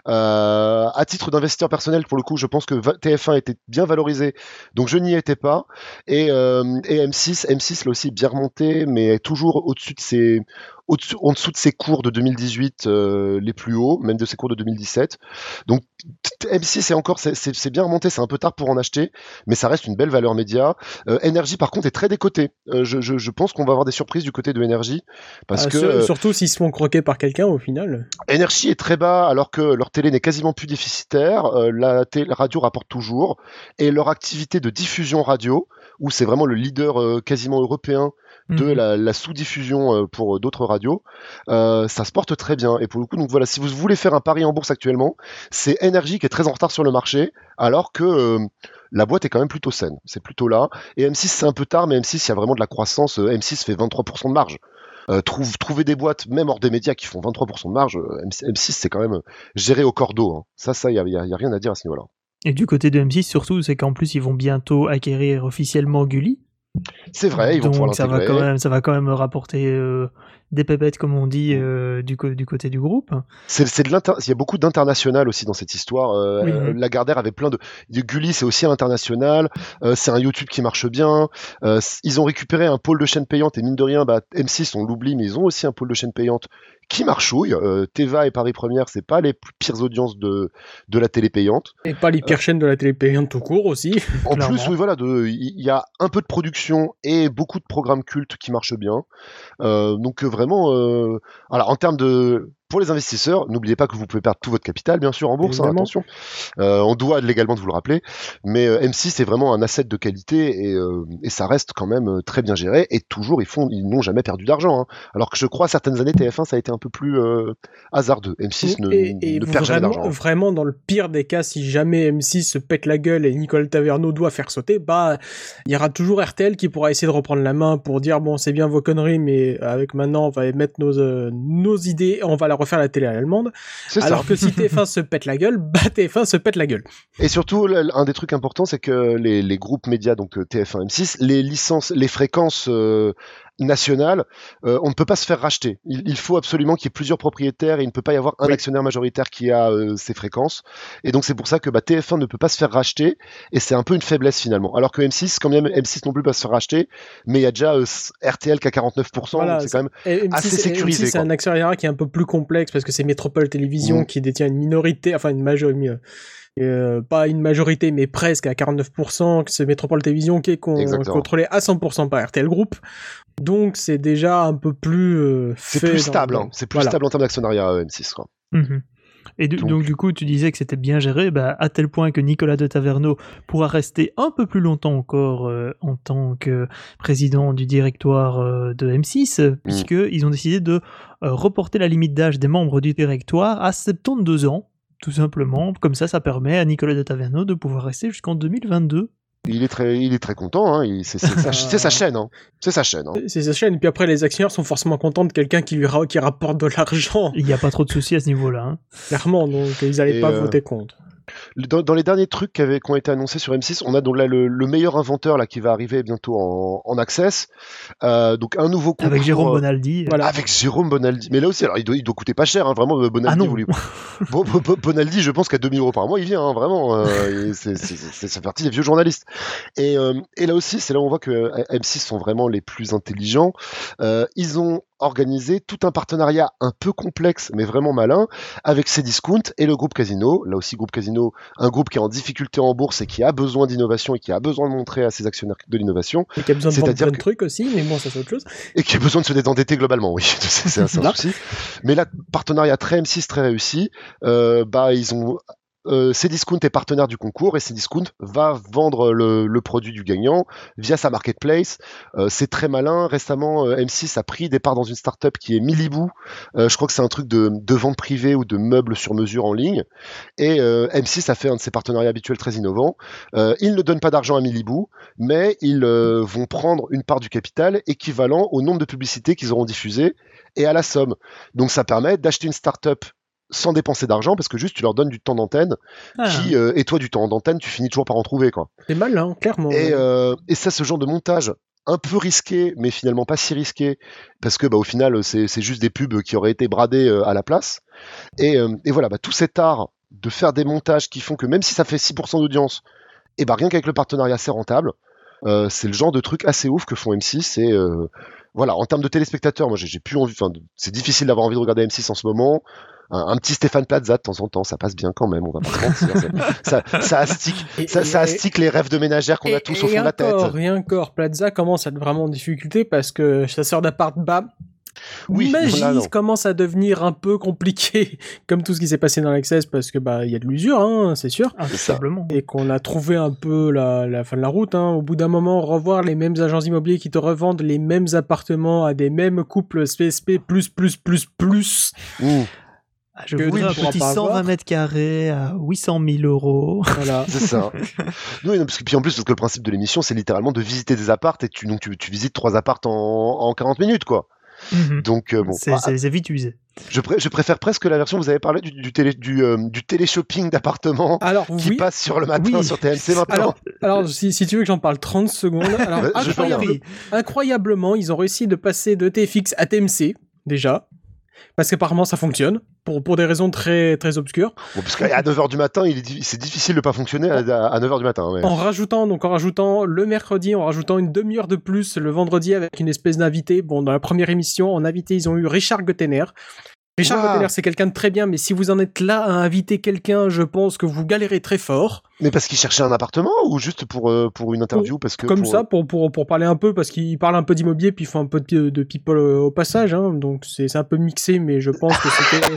Euh, à titre d'investisseur personnel, pour le coup, je pense que va- T F un était bien valorisé, donc je n'y étais pas. Et, euh, et M six, M six l'a aussi bien remonté, mais toujours au-dessus de ses, au-dessus, en dessous de ses cours de deux mille dix-huit euh, les plus hauts, même de ses cours de deux mille dix-sept. Donc t- M six est encore, c'est, c'est, c'est bien remonté, c'est un peu tard pour en acheter, mais ça reste une belle valeur média. Euh, Energy par contre est très décoté. Euh, je, je, je pense qu'on va avoir des surprises du côté de Energy parce Ah, que sur- euh, surtout s'ils se font croquer par quelqu'un au final. Energy est très bas alors que leur télé n'est quasiment plus déficitaire, euh, la, télé, la radio rapporte toujours, et leur activité de diffusion radio, où c'est vraiment le leader euh, quasiment européen de Mhm. la, la sous-diffusion euh, pour d'autres radios, euh, ça se porte très bien. Et pour le coup, donc voilà, si vous voulez faire un pari en bourse actuellement, c'est Energy qui est très en retard sur le marché, alors que euh, la boîte est quand même plutôt saine, c'est plutôt là. Et M six c'est un peu tard, mais M six il y a vraiment de la croissance, euh, M six fait vingt-trois pour cent de marge. Euh, trouve, trouver des boîtes, même hors des médias, qui font vingt-trois pour cent de marge, euh, M six c'est quand même euh, géré au cordeau. Hein. Ça, ça, il n'y a, y a- y a rien à dire à ce niveau-là. Et du côté de M six, surtout, c'est qu'en plus, ils vont bientôt acquérir officiellement Gulli. C'est vrai, ils vont pouvoir Donc ça va, l'intégrer. quand même, ça va quand même rapporter euh, des pépettes, comme on dit, euh, du, co- du côté du groupe. C'est, c'est de l'inter... Il y a beaucoup d'international aussi dans cette histoire. Euh, Oui. euh, Lagardère avait plein de. de Gulli, c'est aussi international. Euh, c'est un YouTube qui marche bien. Euh, c- ils ont récupéré un pôle de chaînes payantes et mine de rien, bah, M six, on l'oublie, mais ils ont aussi un pôle de chaînes payantes qui marchouille. Euh, Teva et Paris Première, c'est pas les plus pires audiences de, de la télé payante. Et pas les pires chaînes de la télé payante tout court aussi. En Clairement. plus, oui, voilà, de- il y a un peu de production et beaucoup de programmes cultes qui marchent bien. Euh, donc euh, vraiment, euh, alors en termes de pour les investisseurs, n'oubliez pas que vous pouvez perdre tout votre capital, bien sûr, en bourse, hein, attention. Euh, on doit légalement de vous le rappeler. Mais euh, M six est vraiment un asset de qualité et, euh, et ça reste quand même euh, très bien géré. Et toujours, ils font, ils n'ont jamais perdu d'argent. Hein. Alors que je crois, certaines années, T F un, ça a été un peu plus euh, hasardeux. M six ne, et, et ne perd jamais vraiment, d'argent. Vraiment, dans le pire des cas, si jamais M six se pète la gueule et Nicolas Taverneau doit faire sauter, bah, il y aura toujours R T L qui pourra essayer de reprendre la main pour dire, bon, c'est bien vos conneries, mais avec maintenant, on va mettre nos, euh, nos idées, on va la refaire à la télé allemande. C'est Alors ça. que si T F un se pète la gueule, bah T F un se pète la gueule. Et surtout, un des trucs importants, c'est que les, les groupes médias, donc T F un, M six, les licences, les fréquences euh, nationales, euh, on ne peut pas se faire racheter. Il, il faut absolument qu'il y ait plusieurs propriétaires et il ne peut pas y avoir un Oui. actionnaire majoritaire qui a euh, ces fréquences. Et donc c'est pour ça que bah, T F un ne peut pas se faire racheter et c'est un peu une faiblesse finalement. Alors que M six, quand même, M six non plus peut pas se faire racheter, mais il y a déjà euh, R T L qui a quarante-neuf pour cent, Voilà, donc c'est quand même Et M six, assez sécurisé, M six, c'est quoi. un actionnaire qui est un peu plus complexe parce que c'est Métropole Télévision Mmh. qui détient une minorité, enfin une majorité, euh, pas une majorité, mais presque à quarante-neuf pour cent, que c'est Métropole Télévision qui est con- Exactement. contrôlé à cent pour cent par R T L Group. Donc c'est déjà un peu plus euh, c'est fait plus dans- stable. dans- Hein. C'est plus voilà. stable en termes d'actionnariat euh, M six, quoi. Mhm. Et du- Donc- donc, du coup, tu disais que c'était bien géré, bah, à tel point que Nicolas de Taverneau pourra rester un peu plus longtemps encore euh, en tant que président du directoire euh, de M six, euh, puisqu'ils ont décidé de euh, reporter la limite d'âge des membres du directoire à soixante-douze ans, tout simplement. Comme ça, ça permet à Nicolas de Taverneau de pouvoir rester jusqu'en deux mille vingt-deux. Il est très, il est très content. Hein. Il- C'est c'est sa, c'est sa chaîne. Hein. C'est sa chaîne. Hein. C'est sa chaîne, et puis après les actionnaires sont forcément contents de quelqu'un qui lui ra- qui rapporte de l'argent, Il n'y a pas trop de soucis à ce niveau-là. Hein. clairement, donc ils allaient Et, pas euh, voter contre. Dans, dans les derniers trucs qui, avaient, qui ont été annoncés sur M six, on a donc là le, le meilleur inventeur là qui va arriver bientôt en, en access. Euh, donc un nouveau concours Avec Jérôme euh, Bonaldi. euh, Voilà. Avec Jérôme Bonaldi. Mais là aussi, alors il doit, il doit coûter pas cher, hein, vraiment. euh, Bonaldi, Ah non. vous lui- Bon, Bo- Bo- Bonaldi, je pense qu'à deux mille euros par mois, il vient, hein, vraiment. Euh, et c'est, c'est, c'est, ça fait partie des vieux journalistes. Et, euh, et là aussi, c'est là où on voit que euh, M six sont vraiment les plus intelligents. Euh, ils ont organisé tout un partenariat un peu complexe, mais vraiment malin, avec Cdiscount et le groupe Casino. Là aussi, groupe Casino, un groupe qui est en difficulté en bourse et qui a besoin d'innovation et qui a besoin de montrer à ses actionnaires de l'innovation. Et qui a besoin de vendre c'est-à-dire plein de que- trucs aussi, mais bon, ça c'est autre chose. Et qui a besoin de se désendetter globalement, oui, c'est, c'est, c'est un Là. souci. Mais là, partenariat très M six, très réussi. Euh, bah, ils ont. Euh, Cdiscount est partenaire du concours et Cdiscount va vendre le, le produit du gagnant via sa marketplace. Euh, c'est très malin. Récemment, euh, M six a pris des parts dans une startup qui est Milibou. Euh, je crois que c'est un truc de, de vente privée ou de meubles sur mesure en ligne. Et euh, M six a fait un de ses partenariats habituels très innovants. Euh, ils ne donnent pas d'argent à Milibou, mais ils euh, vont prendre une part du capital équivalent au nombre de publicités qu'ils auront diffusées et à la somme. Donc ça permet d'acheter une startup sans dépenser d'argent parce que juste tu leur donnes du temps d'antenne Ah. qui euh, et toi du temps d'antenne tu finis toujours par en trouver, quoi. C'est malin, clairement. Et, euh, et ça, ce genre de montage un peu risqué, mais finalement pas si risqué, parce que bah, au final, c'est, c'est juste des pubs qui auraient été bradés euh, à la place. Et, euh, et voilà, bah, tout cet art de faire des montages qui font que même si ça fait six pour cent d'audience, et bah, rien qu'avec le partenariat, c'est rentable. Euh, c'est le genre de truc assez ouf que font M six. Et euh, voilà, en termes de téléspectateurs, moi j'ai, j'ai plus envie, enfin, de- c'est difficile d'avoir envie de regarder M six en ce moment. Un, un petit Stéphane Plaza de temps en temps, ça passe bien quand même, on va pas se mentir. Ça, ça, ça astique, Et- ça, et- ça astique les rêves de ménagère qu'on a tous au fond de la tête. encore, Et encore, Plaza commence à être vraiment en difficulté parce que chasseur d'appart, bam, Oui, Magie là, non. commence à devenir un peu compliqué, comme tout ce qui s'est passé dans l'Access, parce que bah il y a de l'usure, hein, c'est sûr, Incontestablement. et qu'on a trouvé un peu la, la fin de la route. Hein. Au bout d'un moment, revoir les mêmes agents immobiliers qui te revendent les mêmes appartements à des mêmes couples C S P plus plus plus plus. Mmh. Ah, je que voudrais lui un pourra petit pas cent vingt avoir. mètres carrés à huit cent mille euros. Voilà. C'est ça. Oui, non, parce que, puis en plus, parce que le principe de l'émission, c'est littéralement de visiter des appartes et tu, donc, tu, tu visites trois appartes en, en quarante minutes, quoi. Mhm. Donc, euh, bon. C'est Ah, c'est- c'est vite usé. je, pré- je préfère presque la version, vous avez parlé du, du, télé, du, euh, du télé-shopping d'appartements Alors qui oui. passe sur le matin Oui. sur T M C maintenant. Alors, alors si, si tu veux que j'en parle trente secondes, alors Ouais, je incroyable- veux bien. incroyablement, ils ont réussi de passer de T F X à T M C, déjà, parce qu'apparemment ça fonctionne, pour, pour des raisons très, très obscures. Bon, parce qu'à neuf heures du matin, il est, di- c'est difficile de pas fonctionner à, à neuf heures du matin. Mais... En rajoutant, donc en rajoutant le mercredi, en rajoutant une demi-heure de plus le vendredi avec une espèce d'invité. Bon, dans la première émission, en invité, ils ont eu Richard Gottener. Richard Wow. Gotteler, c'est quelqu'un de très bien, mais si vous en êtes là à inviter quelqu'un, je pense que vous galérez très fort. Mais parce qu'il cherchait un appartement ou juste pour, euh, pour une interview parce que Comme pour- ça, pour, pour, pour parler un peu, parce qu'il parle un peu d'immobilier, puis il fait un peu de, de people euh, au passage, hein, donc c'est c'est un peu mixé, mais je pense que c'était...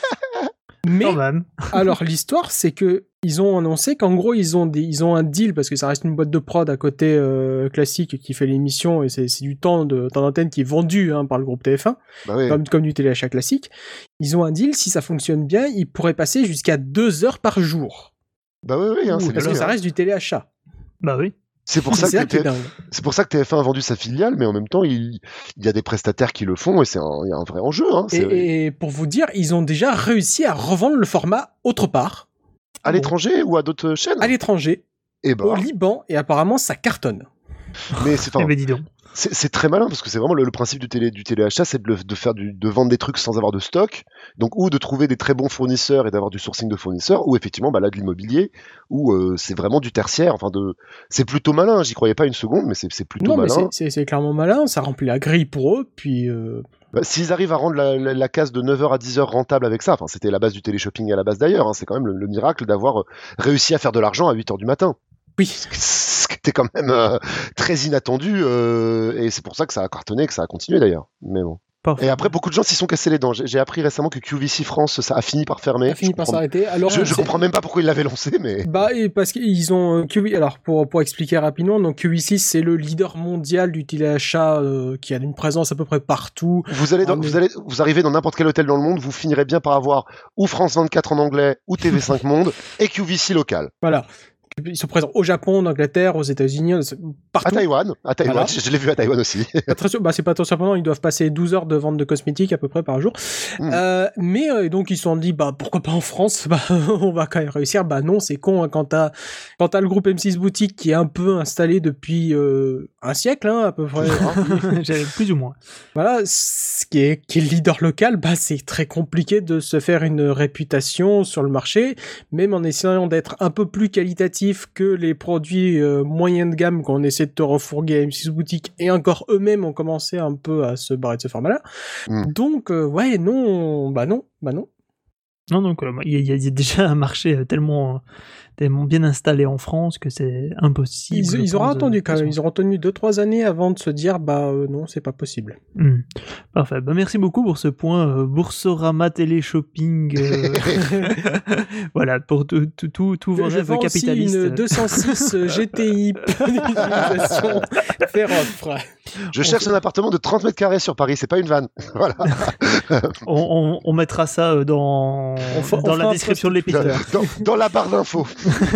mais, Quand même. alors, l'histoire, c'est que ils ont annoncé qu'en gros, ils ont, des, ils ont un deal, parce que ça reste une boîte de prod à côté euh, classique qui fait l'émission, et c'est c'est du temps de temps d'antenne qui est vendu hein, par le groupe T F un, Bah oui. comme, comme du téléachat classique. Ils ont un deal, si ça fonctionne bien, ils pourraient passer jusqu'à deux heures par jour. Bah oui, oui, hein, c'est Parce bien, que ça hein. reste du téléachat. Bah oui. C'est pour ça C'est ça que qui est T F- dingue. c'est pour ça que T F un a vendu sa filiale, mais en même temps, il, il y a des prestataires qui le font et c'est un, il y a un vrai enjeu. Hein. C'est- Et, et pour vous dire, ils ont déjà réussi à revendre le format autre part, À l'étranger ou à d'autres chaînes à l'étranger, Eh ben, au Liban, et apparemment ça cartonne. mais c'est, Eh enfin, ben dis donc. c'est, c'est très malin parce que c'est vraiment le, le principe du, télé, du téléachat, c'est de, le- de faire du, de vendre des trucs sans avoir de stock, donc ou de trouver des très bons fournisseurs et d'avoir du sourcing de fournisseurs, ou effectivement bah, là de l'immobilier, où euh, c'est vraiment du tertiaire. Enfin, de, c'est plutôt malin. J'y croyais pas une seconde, mais c'est, c'est plutôt Non, mais malin. c'est- c'est c'est clairement malin, ça remplit la grille pour eux, puis... euh, Bah, s'ils arrivent à rendre la, la- la case de neuf heures à dix heures rentable avec ça, enfin c'était la base du téléshopping à la base d'ailleurs, hein, c'est quand même le, le miracle d'avoir euh, réussi à faire de l'argent à huit heures du matin. Oui. Ce qui était quand même euh, très inattendu, euh, et c'est pour ça que ça a cartonné, que ça a continué d'ailleurs. Mais bon. Parfait. Et après, beaucoup de gens s'y sont cassés les dents. J'ai j'ai appris récemment que Q V C France, ça a fini par fermer. a fini Je par comprends- s'arrêter. Alors, Je, je c'est- comprends même pas pourquoi ils l'avaient lancé, mais. Bah, et parce qu'ils ont euh, Q V... Alors, pour, pour expliquer rapidement, donc Q V C, c'est le leader mondial du téléachat euh, qui a une présence à peu près partout. Vous allez, dans, Ah, mais- vous allez, vous arrivez dans n'importe quel hôtel dans le monde, vous finirez bien par avoir ou France vingt-quatre en anglais, ou T V cinq Monde, et Q V C local. Voilà. Ils sont présents au Japon, en Angleterre, aux États-Unis, partout. À Taïwan, à Taïwan, Voilà. je, je l'ai vu à Taïwan aussi. Pas très sûr- bah, c'est pas trop surprenant, ils doivent passer douze heures de vente de cosmétiques à peu près par jour. Mm. Euh, mais euh, donc ils se sont dit, bah pourquoi pas en France, bah on va quand même réussir. Bah non, c'est con hein, quand t'as quand t'as le groupe M six Boutique qui est un peu installé depuis euh, un siècle hein, à peu près. J'avais plus ou moins. Voilà, ce qui est qui est le leader local, bah c'est très compliqué de se faire une réputation sur le marché, même en essayant d'être un peu plus qualitatif que les produits euh, moyens de gamme qu'on essaie de te refourguer à M six Boutique, et encore eux-mêmes ont commencé un peu à se barrer de ce format-là. Mm. Donc euh, ouais, non, bah non, bah non. Non, donc euh, il y, a- il y a déjà un marché euh, tellement, tellement bien installé en France que c'est impossible. Ils, je ils auront pense, de- attendu quand même, de- ils auront tenu deux trois années avant de se dire bah euh, non, c'est pas possible. Hmm. Parfait. Bah, merci beaucoup pour ce point euh, Boursorama Téléshopping. euh, voilà, pour tout- tout- tout- tous vos Je rêves vends aussi capitalistes. une deux cent six G T I d'utilisation faire offre. Je cherche un appartement de trente mètres carrés sur Paris, c'est pas une vanne. Voilà. On, on- on mettra ça euh, dans, On fa- on dans fera la un description de post l'épisode. Dans, dans la barre d'infos.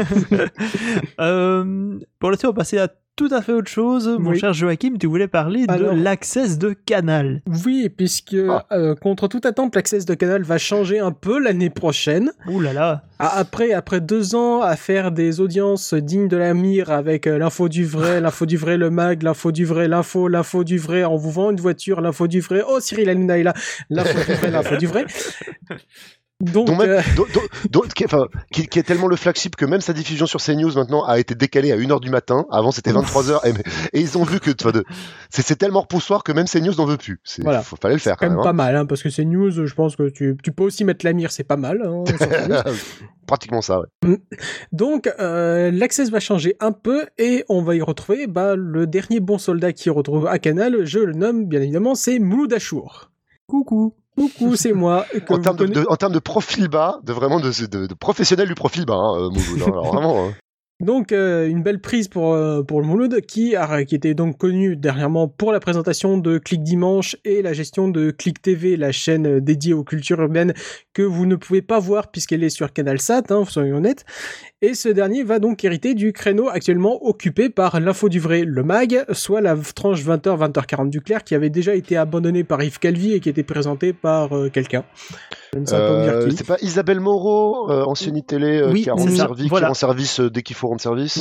Euh, pour la suite, on va passer à tout à fait autre chose. Mon Oui. cher Joachim, tu voulais parler Alors- de l'Access de Canal. Oui, puisque Ah. euh, contre toute attente, l'Access de Canal va changer un peu l'année prochaine. Ouh là là. Ah, Après, après deux ans à faire des audiences dignes de la mire avec euh, l'info du vrai, l'info du vrai, le mag, l'info du vrai, l'info, l'info du vrai, on vous vend une voiture, l'info du vrai, oh Cyril Hanouna est là, l'info du vrai, l'info du vrai. Donc, Dont même- euh, dont- dont- dont- qui, enfin, qui- qui est tellement le flagship que même sa diffusion sur CNews maintenant a été décalée à une heure du matin. Avant c'était vingt-trois heures et, et ils ont vu que enfin, de- c'est c'est tellement repoussoir que même CNews n'en veut plus. C'est, Voilà. faut, fallait le faire quand quand même même. pas hein. mal, hein, parce que c'est news, je pense que tu, tu peux aussi mettre la mire, c'est pas mal. Hein, sur CNews. Pratiquement ça, ouais. Donc, euh, l'Access va changer un peu et on va y retrouver bah, le dernier bon soldat qui retrouve à Canal. Je le nomme bien évidemment, c'est Mouloud Achour. Coucou. Coucou, c'est moi. que En vous termes de, connaissez- de- en termes de profil bas, de vraiment de, de, de professionnel du profil bas, hein, euh, Mouloud, hein. Alors vraiment. hein. Donc, euh, une belle prise pour, euh, pour le Mouloud qui, a, qui était donc connu dernièrement pour la présentation de Click Dimanche et la gestion de Click T V, la chaîne euh, dédiée aux cultures urbaines que vous ne pouvez pas voir puisqu'elle est sur CanalSat, hein, soyons honnêtes. Et ce dernier va donc hériter du créneau actuellement occupé par l'info du vrai, le mag, soit la tranche vingt heures, vingt heures quarante du clair qui avait déjà été abandonnée par Yves Calvi et qui était présentée par euh, quelqu'un. Je ne sais pas vous dire Euh, qui. c'est pas Isabelle Moreau, euh, ancienne télé, euh, Oui, qui a c'est rendu ça, service, voilà. qui rend service euh, dès qu'il faut rendre service. Voilà.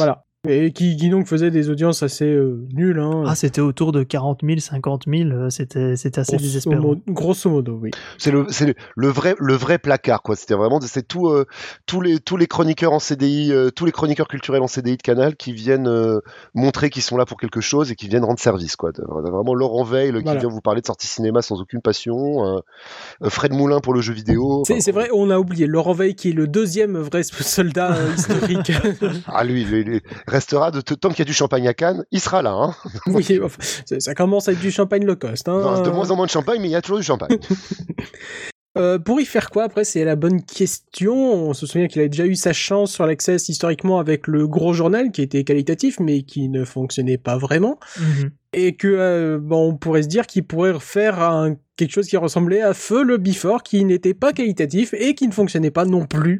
Et qui, qui donc faisait des audiences assez euh, nulles. Hein. Ah, c'était autour de quarante mille, cinquante mille, euh, c'était, c'était assez grosso désespérant. Modo, grosso modo, oui. C'est le, c'est le, le vrai, le vrai placard, quoi. C'était vraiment, c'est tout, euh, tous les, tous les chroniqueurs en C D I, euh, tous les chroniqueurs culturels en C D I de Canal qui viennent euh, montrer qu'ils sont là pour quelque chose et qui viennent rendre service, quoi. Vraiment Laurent Veil qui voilà. vient vous parler de sortie cinéma sans aucune passion, euh, Fred Moulin pour le jeu vidéo. C'est, enfin, c'est vrai, on a oublié Laurent Veil qui est le deuxième vrai soldat euh, historique. Ah lui, il, il restera de tant qu'il y a du champagne à Cannes, il sera là. Hein. Oui, enfin, ça commence à être du champagne low cost. Hein. Non, de moins en moins de champagne, mais il y a toujours du champagne. euh, pour y faire quoi après, c'est la bonne question. On se souvient qu'il avait déjà eu sa chance sur l'Access historiquement avec le gros journal qui était qualitatif mais qui ne fonctionnait pas vraiment. Mm-hmm. Et que euh, bon, on pourrait se dire qu'il pourrait refaire un, quelque chose qui ressemblait à Feu le Before, qui n'était pas qualitatif et qui ne fonctionnait pas non plus.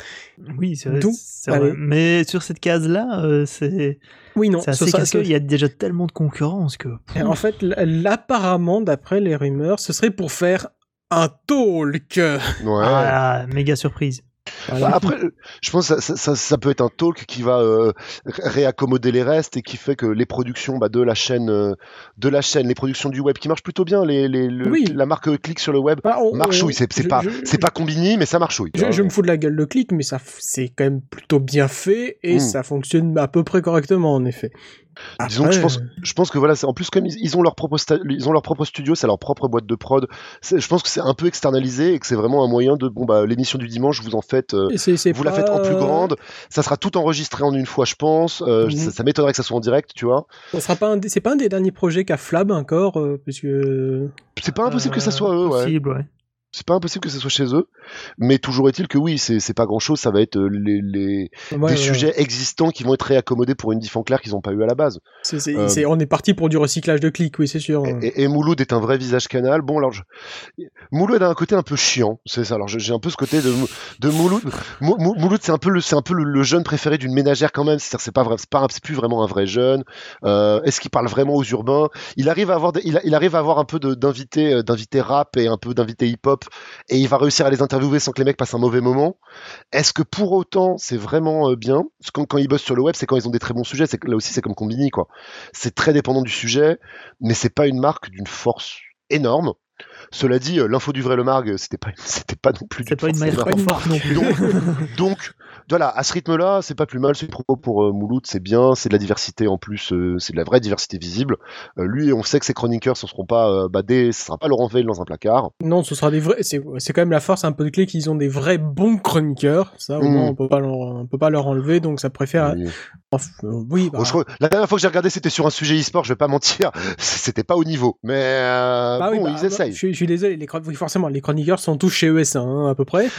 Oui, c'est vrai. Donc, c'est vrai. Mais sur cette case-là, euh, c'est, oui, non, c'est assez sera, casse-gueule. Il y a déjà tellement de concurrence que... En fait, l'apparemment, d'après les rumeurs, ce serait pour faire un talk. Ouais. Ah, méga surprise. Voilà. Bah après, je pense que ça, ça, ça, ça peut être un talk qui va euh, réaccommoder les restes et qui fait que les productions bah, de la chaîne, euh, de la chaîne, les productions du web qui marchent plutôt bien, les, les, le, oui. la marque Click sur le web bah, on, marchouille. C'est, c'est je, pas, je, c'est pas Combini, mais ça marchouille. Je, je me fous de la gueule de Click, mais ça, c'est quand même plutôt bien fait et mmh. ça fonctionne à peu près correctement en effet. Après, Disons que je pense, je pense que voilà, c'est, en plus comme ils, ils ont leur propre, sta- ils ont leur propre studio, c'est leur propre boîte de prod. C'est, je pense que c'est un peu externalisé et que c'est vraiment un moyen de bon bah l'émission du dimanche, vous en faites, euh, c'est, c'est vous pas... la faites en plus grande. Ça sera tout enregistré en une fois, je pense. Euh, mmh. ça, ça m'étonnerait que ça soit en direct, tu vois. Ça sera pas un, des, c'est pas un des derniers projets qu'a Flab encore, euh, parce que c'est pas impossible euh, que ça soit eux, possible, ouais. ouais. C'est pas impossible que ce soit chez eux, mais toujours est-il que oui, c'est, c'est pas grand-chose, ça va être les, les ouais, des ouais, sujets ouais. existants qui vont être réaccommodés pour une diff en clair qu'ils n'ont pas eu à la base. C'est, c'est, euh, c'est, on est parti pour du recyclage de clics, oui, c'est sûr. Et, et, et Mouloud est un vrai visage Canal. Bon, alors, je... Mouloud a un côté un peu chiant, c'est ça. Alors, j'ai un peu ce côté de, de Mouloud. Mou, Mou, Mouloud, c'est un peu le, c'est un peu le, le jeune préféré d'une ménagère quand même. C'est-à-dire, c'est pas vrai, c'est pas, c'est plus vraiment un vrai jeune. Euh, est-ce qu'il parle vraiment aux urbains? Il arrive à avoir, des, il, a, il arrive à avoir un peu de, d'invités, d'invités rap et un peu d'invités hip-hop, et il va réussir à les interviewer sans que les mecs passent un mauvais moment. Est-ce que pour autant c'est vraiment euh, bien? Parce que quand, quand ils bossent sur le web, c'est quand ils ont des très bons sujets. C'est, là aussi, c'est comme Combini, quoi. C'est très dépendant du sujet, mais c'est pas une marque d'une force énorme. Cela dit, euh, l'info du vrai Le Margue, c'était pas, c'était pas non plus. C'est pas une meilleure force non plus. Donc, donc, voilà, à ce rythme-là, c'est pas plus mal. C'est propos pour euh, Mouloud, c'est bien. C'est de la diversité en plus, euh, c'est de la vraie diversité visible. Euh, lui, on sait que ses chroniqueurs, ce seront pas, euh, bah, des, ce sera pas Laurent Veil dans un placard. Non, ce sera des vrais. C'est, c'est quand même la force un peu de clé qu'ils ont des vrais bons chroniqueurs. Ça, au mmh. moins, on peut pas leur, on peut pas leur enlever. Donc, ça préfère. Oui. Enfin, euh, oui. Bah... Bon, je crois... La dernière fois que j'ai regardé, c'était sur un sujet e-sport. Je vais pas mentir, c'était pas au niveau. Mais euh, bah bon, oui, bah, ils essayent. Bah, je, je suis désolé. Les, oui, forcément, les chroniqueurs sont tous chez E S un hein, à peu près.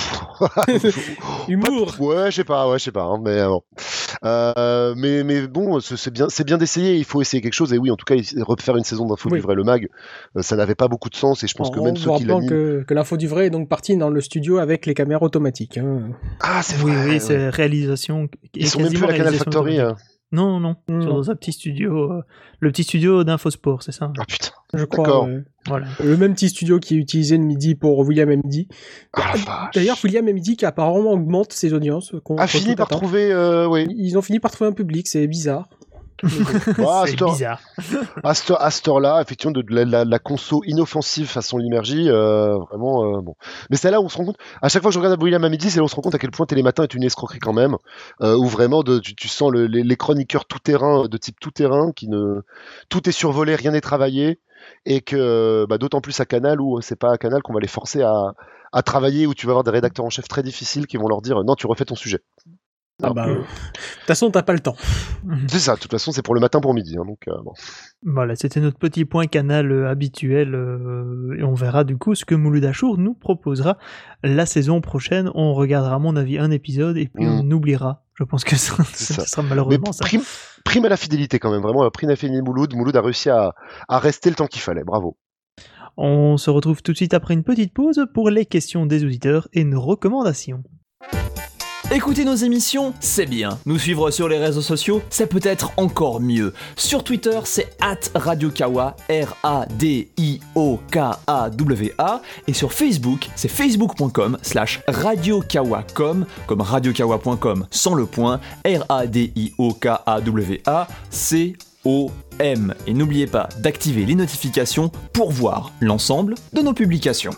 Humour. Ouais, je sais pas, ouais, je sais pas, hein, mais bon. Euh, mais mais bon, c'est bien, c'est bien d'essayer. Il faut essayer quelque chose. Et oui, en tout cas, refaire une saison d'info oui. du vrai Le Mag, ça n'avait pas beaucoup de sens. Et je pense en, que même ceux qui l'animent... que, que l'info du vrai est donc partie dans le studio avec les caméras automatiques. Hein. Ah, c'est oui, vrai. Oui, ouais. c'est réalisation. Ils sont même plus à la Canal Factory. Hein. Non, non, mmh. Sur dans un petit studio, euh, le petit studio d'Infosport, c'est ça? Ah putain. Je crois. D'accord. Euh, voilà. Le même petit studio qui est utilisé le midi pour William M D. Ah, D'ailleurs, William M D qui apparemment augmente ses audiences. A fini par attendre. trouver, euh, oui. Ils ont fini par trouver un public, c'est bizarre. Bah, c'est store, bizarre. À ce à store-là, effectivement, de, de la, la, la conso inoffensive façon Limergy, euh, vraiment, euh, bon. Mais c'est là où on se rend compte, à chaque fois que je regarde William à midi, c'est là où on se rend compte à quel point Télématin est une escroquerie quand même, euh, où vraiment, de, tu, tu sens le, les, les chroniqueurs tout-terrain, de type tout-terrain, qui ne, tout est survolé, rien n'est travaillé, et que, bah, d'autant plus à Canal, où c'est pas à Canal qu'on va les forcer à, à travailler, où tu vas avoir des rédacteurs en chef très difficiles qui vont leur dire, non, tu refais ton sujet. Ah bah, de toute façon, t'as pas le temps. C'est ça, de toute façon, c'est pour le matin, pour midi. Hein, donc, euh, bon. Voilà, c'était notre petit point Canal euh, habituel. Euh, et on verra du coup ce que Mouloud Achour nous proposera la saison prochaine. On regardera, à mon avis, un épisode et puis mmh. on oubliera. Je pense que ça, ça, ça sera malheureusement Mais ça. Prime, prime à la fidélité quand même, vraiment. Prime à la fidélité Mouloud. Mouloud a réussi à, à rester le temps qu'il fallait. Bravo. On se retrouve tout de suite après une petite pause pour les questions des auditeurs et nos recommandations. Écouter nos émissions, c'est bien. Nous suivre sur les réseaux sociaux, c'est peut-être encore mieux. Sur Twitter, c'est arobase Radio Kawa, R A D I O K A W A. Et sur Facebook, c'est facebook.com slash radiokawacom, comme radiokawa point com sans le point, R A D I O K A W A C O M. Et n'oubliez pas d'activer les notifications pour voir l'ensemble de nos publications.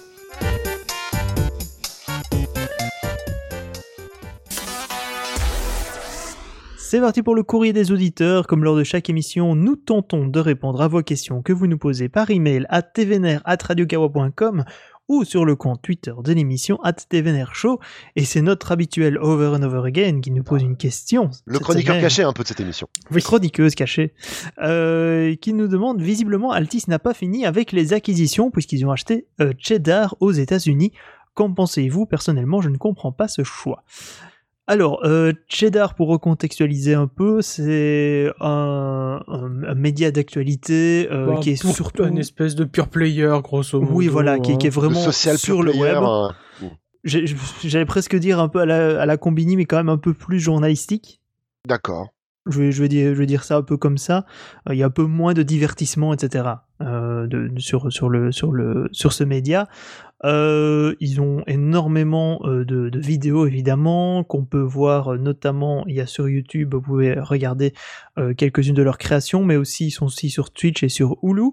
C'est parti pour le courrier des auditeurs. Comme lors de chaque émission, nous tentons de répondre à vos questions que vous nous posez par email à tvnr arobase radiokawa point com ou sur le compte Twitter de l'émission arobase tvnrshow. Et c'est notre habituel Over and Over Again qui nous pose une question. Le chroniqueur semaine. caché un peu de cette émission. Oui, chroniqueuse cachée. Euh, qui nous demande, visiblement, Altis n'a pas fini avec les acquisitions puisqu'ils ont acheté euh, Cheddar aux États-Unis. Qu'en pensez-vous? Personnellement, je ne comprends pas ce choix. Alors, euh, Cheddar, pour recontextualiser un peu, c'est un, un, un média d'actualité euh, bon, qui est surtout une espèce de pure player, grosso modo. Oui, voilà, qui, qui est vraiment le sur le player, web. Hein. J'ai, j'allais presque dire un peu à la, à la Combini, mais quand même un peu plus journalistique. D'accord. Je vais, je vais dire, je vais dire ça un peu comme ça. Il euh, y a un peu moins de divertissement, et cetera. Euh, de, de, sur, sur le, sur le, sur ce média. Euh, ils ont énormément euh, de, de vidéos évidemment qu'on peut voir, euh, notamment il y a sur YouTube, vous pouvez regarder euh, quelques-unes de leurs créations, mais aussi ils sont aussi sur Twitch et sur Hulu.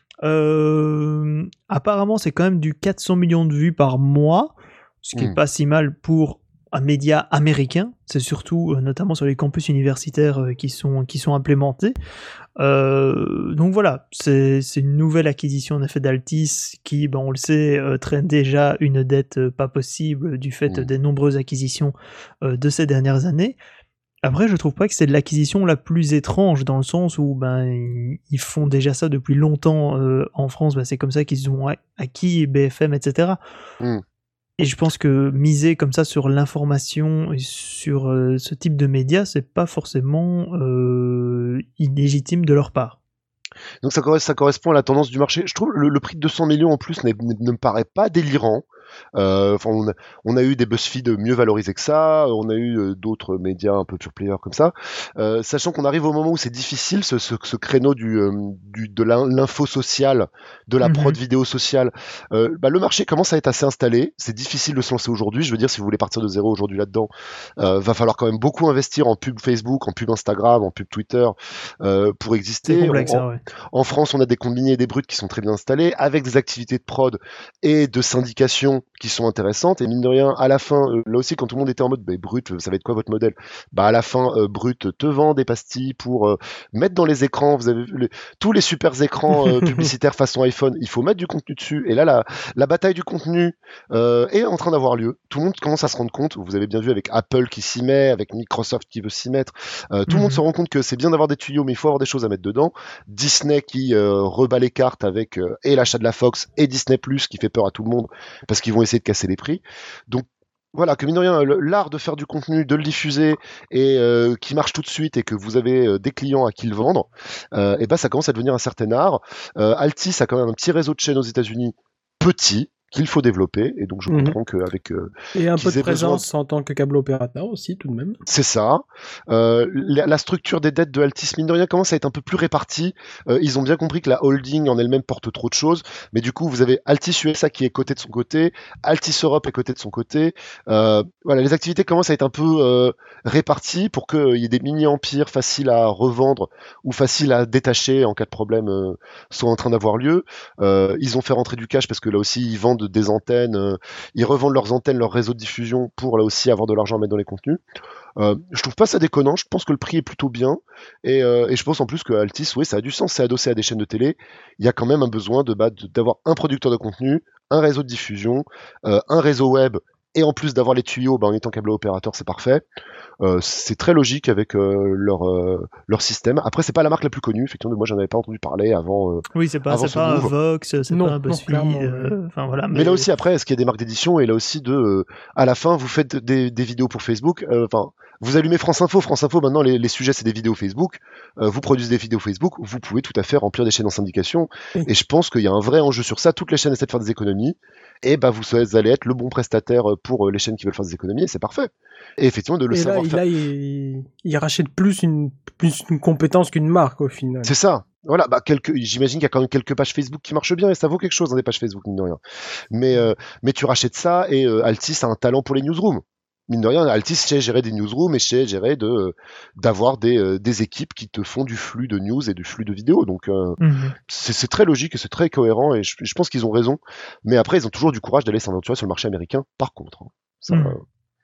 Euh, apparemment c'est quand même du quatre cents millions de vues par mois, ce qui mmh. est pas si mal pour un média américain. C'est surtout euh, notamment sur les campus universitaires euh, qui sont qui sont implémentés. Euh, donc voilà, c'est, c'est une nouvelle acquisition en effet d'Altis qui, ben, on le sait, euh, traîne déjà une dette euh, pas possible du fait mmh. des nombreuses acquisitions euh, de ces dernières années. Après, je trouve pas que c'est de l'acquisition la plus étrange dans le sens où ben ils, ils font déjà ça depuis longtemps euh, en France. Ben, c'est comme ça qu'ils ont acquis B F M, et cetera. Mmh. Et je pense que miser comme ça sur l'information et sur euh, ce type de médias, c'est pas forcément euh, illégitime de leur part. Donc ça, ça correspond à la tendance du marché. Je trouve le, le prix de deux cents millions en plus ne, ne me paraît pas délirant. Euh, on, a, on a eu des BuzzFeed mieux valorisés que ça, on a eu euh, d'autres médias un peu pure player comme ça, euh, sachant qu'on arrive au moment où c'est difficile, ce, ce, ce créneau du, euh, du, de l'info sociale, de la prod mm-hmm. vidéo sociale. Euh, bah, le marché commence à être assez installé, c'est difficile de se lancer aujourd'hui. Je veux dire, si vous voulez partir de zéro aujourd'hui là-dedans, euh, va falloir quand même beaucoup investir en pub Facebook, en pub Instagram, en pub Twitter euh, pour exister. C'est complexe, en, ça, ouais. en France, on a des combinés et des brutes qui sont très bien installés, avec des activités de prod et de syndication qui sont intéressantes, et mine de rien, à la fin, euh, là aussi, quand tout le monde était en mode bah, Brut, ça va être quoi votre modèle? Bah à la fin, euh, Brut te vend des pastilles pour euh, mettre dans les écrans. Vous avez vu les, tous les super écrans euh, publicitaires façon iPhone, il faut mettre du contenu dessus, et là la, la bataille du contenu euh, est en train d'avoir lieu. Tout le monde commence à se rendre compte, vous avez bien vu avec Apple qui s'y met, avec Microsoft qui veut s'y mettre, euh, tout mm-hmm. le monde se rend compte que c'est bien d'avoir des tuyaux, mais il faut avoir des choses à mettre dedans. Disney qui euh, rebat les cartes avec euh, et l'achat de la Fox et Disney Plus qui fait peur à tout le monde parce qu'ils vont essayer de casser les prix. Donc voilà, que mine de rien, l'art de faire du contenu, de le diffuser et euh, qui marche tout de suite et que vous avez euh, des clients à qui le vendre, euh, et ben ça commence à devenir un certain art. Euh, Altis a quand même un petit réseau de chaînes aux États-Unis, petit, qu'il faut développer, et donc je mmh. comprends qu'avec... Euh, et un peu de présence besoin... en tant que câble opérateur aussi, tout de même. C'est ça. Euh, la, la structure des dettes de Altis, mine de rien, commence à être un peu plus répartie. Euh, ils ont bien compris que la holding en elle-même porte trop de choses, mais du coup, vous avez Altis U S A qui est coté de son côté, Altis Europe est coté de son côté. Euh, voilà, les activités commencent à être un peu euh, réparties pour qu'il y ait des mini-empires faciles à revendre ou faciles à détacher en cas de problème euh, sont en train d'avoir lieu. Euh, ils ont fait rentrer du cash parce que là aussi, ils vendent des antennes, euh, ils revendent leurs antennes, leur réseau de diffusion pour là aussi avoir de l'argent à mettre dans les contenus. Euh, je trouve pas ça déconnant, je pense que le prix est plutôt bien, et, euh, et je pense en plus que Altis, oui, ça a du sens, c'est adossé à des chaînes de télé, il y a quand même un besoin de, bah, de, d'avoir un producteur de contenu, un réseau de diffusion, euh, un réseau web, et en plus d'avoir les tuyaux, bah, en étant câble opérateur, c'est parfait. Euh, c'est très logique avec euh, leur, euh, leur système. Après, c'est pas la marque la plus connue, effectivement, moi j'en avais pas entendu parler avant. Euh, oui, c'est pas, c'est pas un Vox, c'est non, pas un BuzzFeed. Euh, enfin, voilà, mais... mais là aussi, après, est-ce qu'il y a des marques d'édition, et là aussi, de, euh, à la fin, vous faites des, des vidéos pour Facebook, enfin, Vous allumez France Info, France Info, maintenant les, les sujets c'est des vidéos Facebook, euh, vous produisez des vidéos Facebook, vous pouvez tout à fait remplir des chaînes en syndication, Oui. et je pense qu'il y a un vrai enjeu sur ça, toutes les chaînes essaient de faire des économies, et bah vous allez être le bon prestataire pour les chaînes qui veulent faire des économies, et c'est parfait. Et effectivement, de le Et là, savoir il, faire. là il, il rachète plus une, plus une compétence qu'une marque au final. C'est ça. Voilà, bah quelques, j'imagine qu'il y a quand même quelques pages Facebook qui marchent bien et ça vaut quelque chose dans des pages Facebook, mine de rien. Mais, euh, mais tu rachètes ça et euh, Altis a un talent pour les newsrooms. Mine de rien, Altis sait gérer des newsrooms et sait gérer de, euh, d'avoir des, euh, des équipes qui te font du flux de news et du flux de vidéos. Donc euh, Mhm. c'est, c'est très logique et c'est très cohérent et je, je pense qu'ils ont raison. Mais après, ils ont toujours du courage d'aller s'aventurer sur le marché américain, par contre. Hein. Ça, Mhm. euh,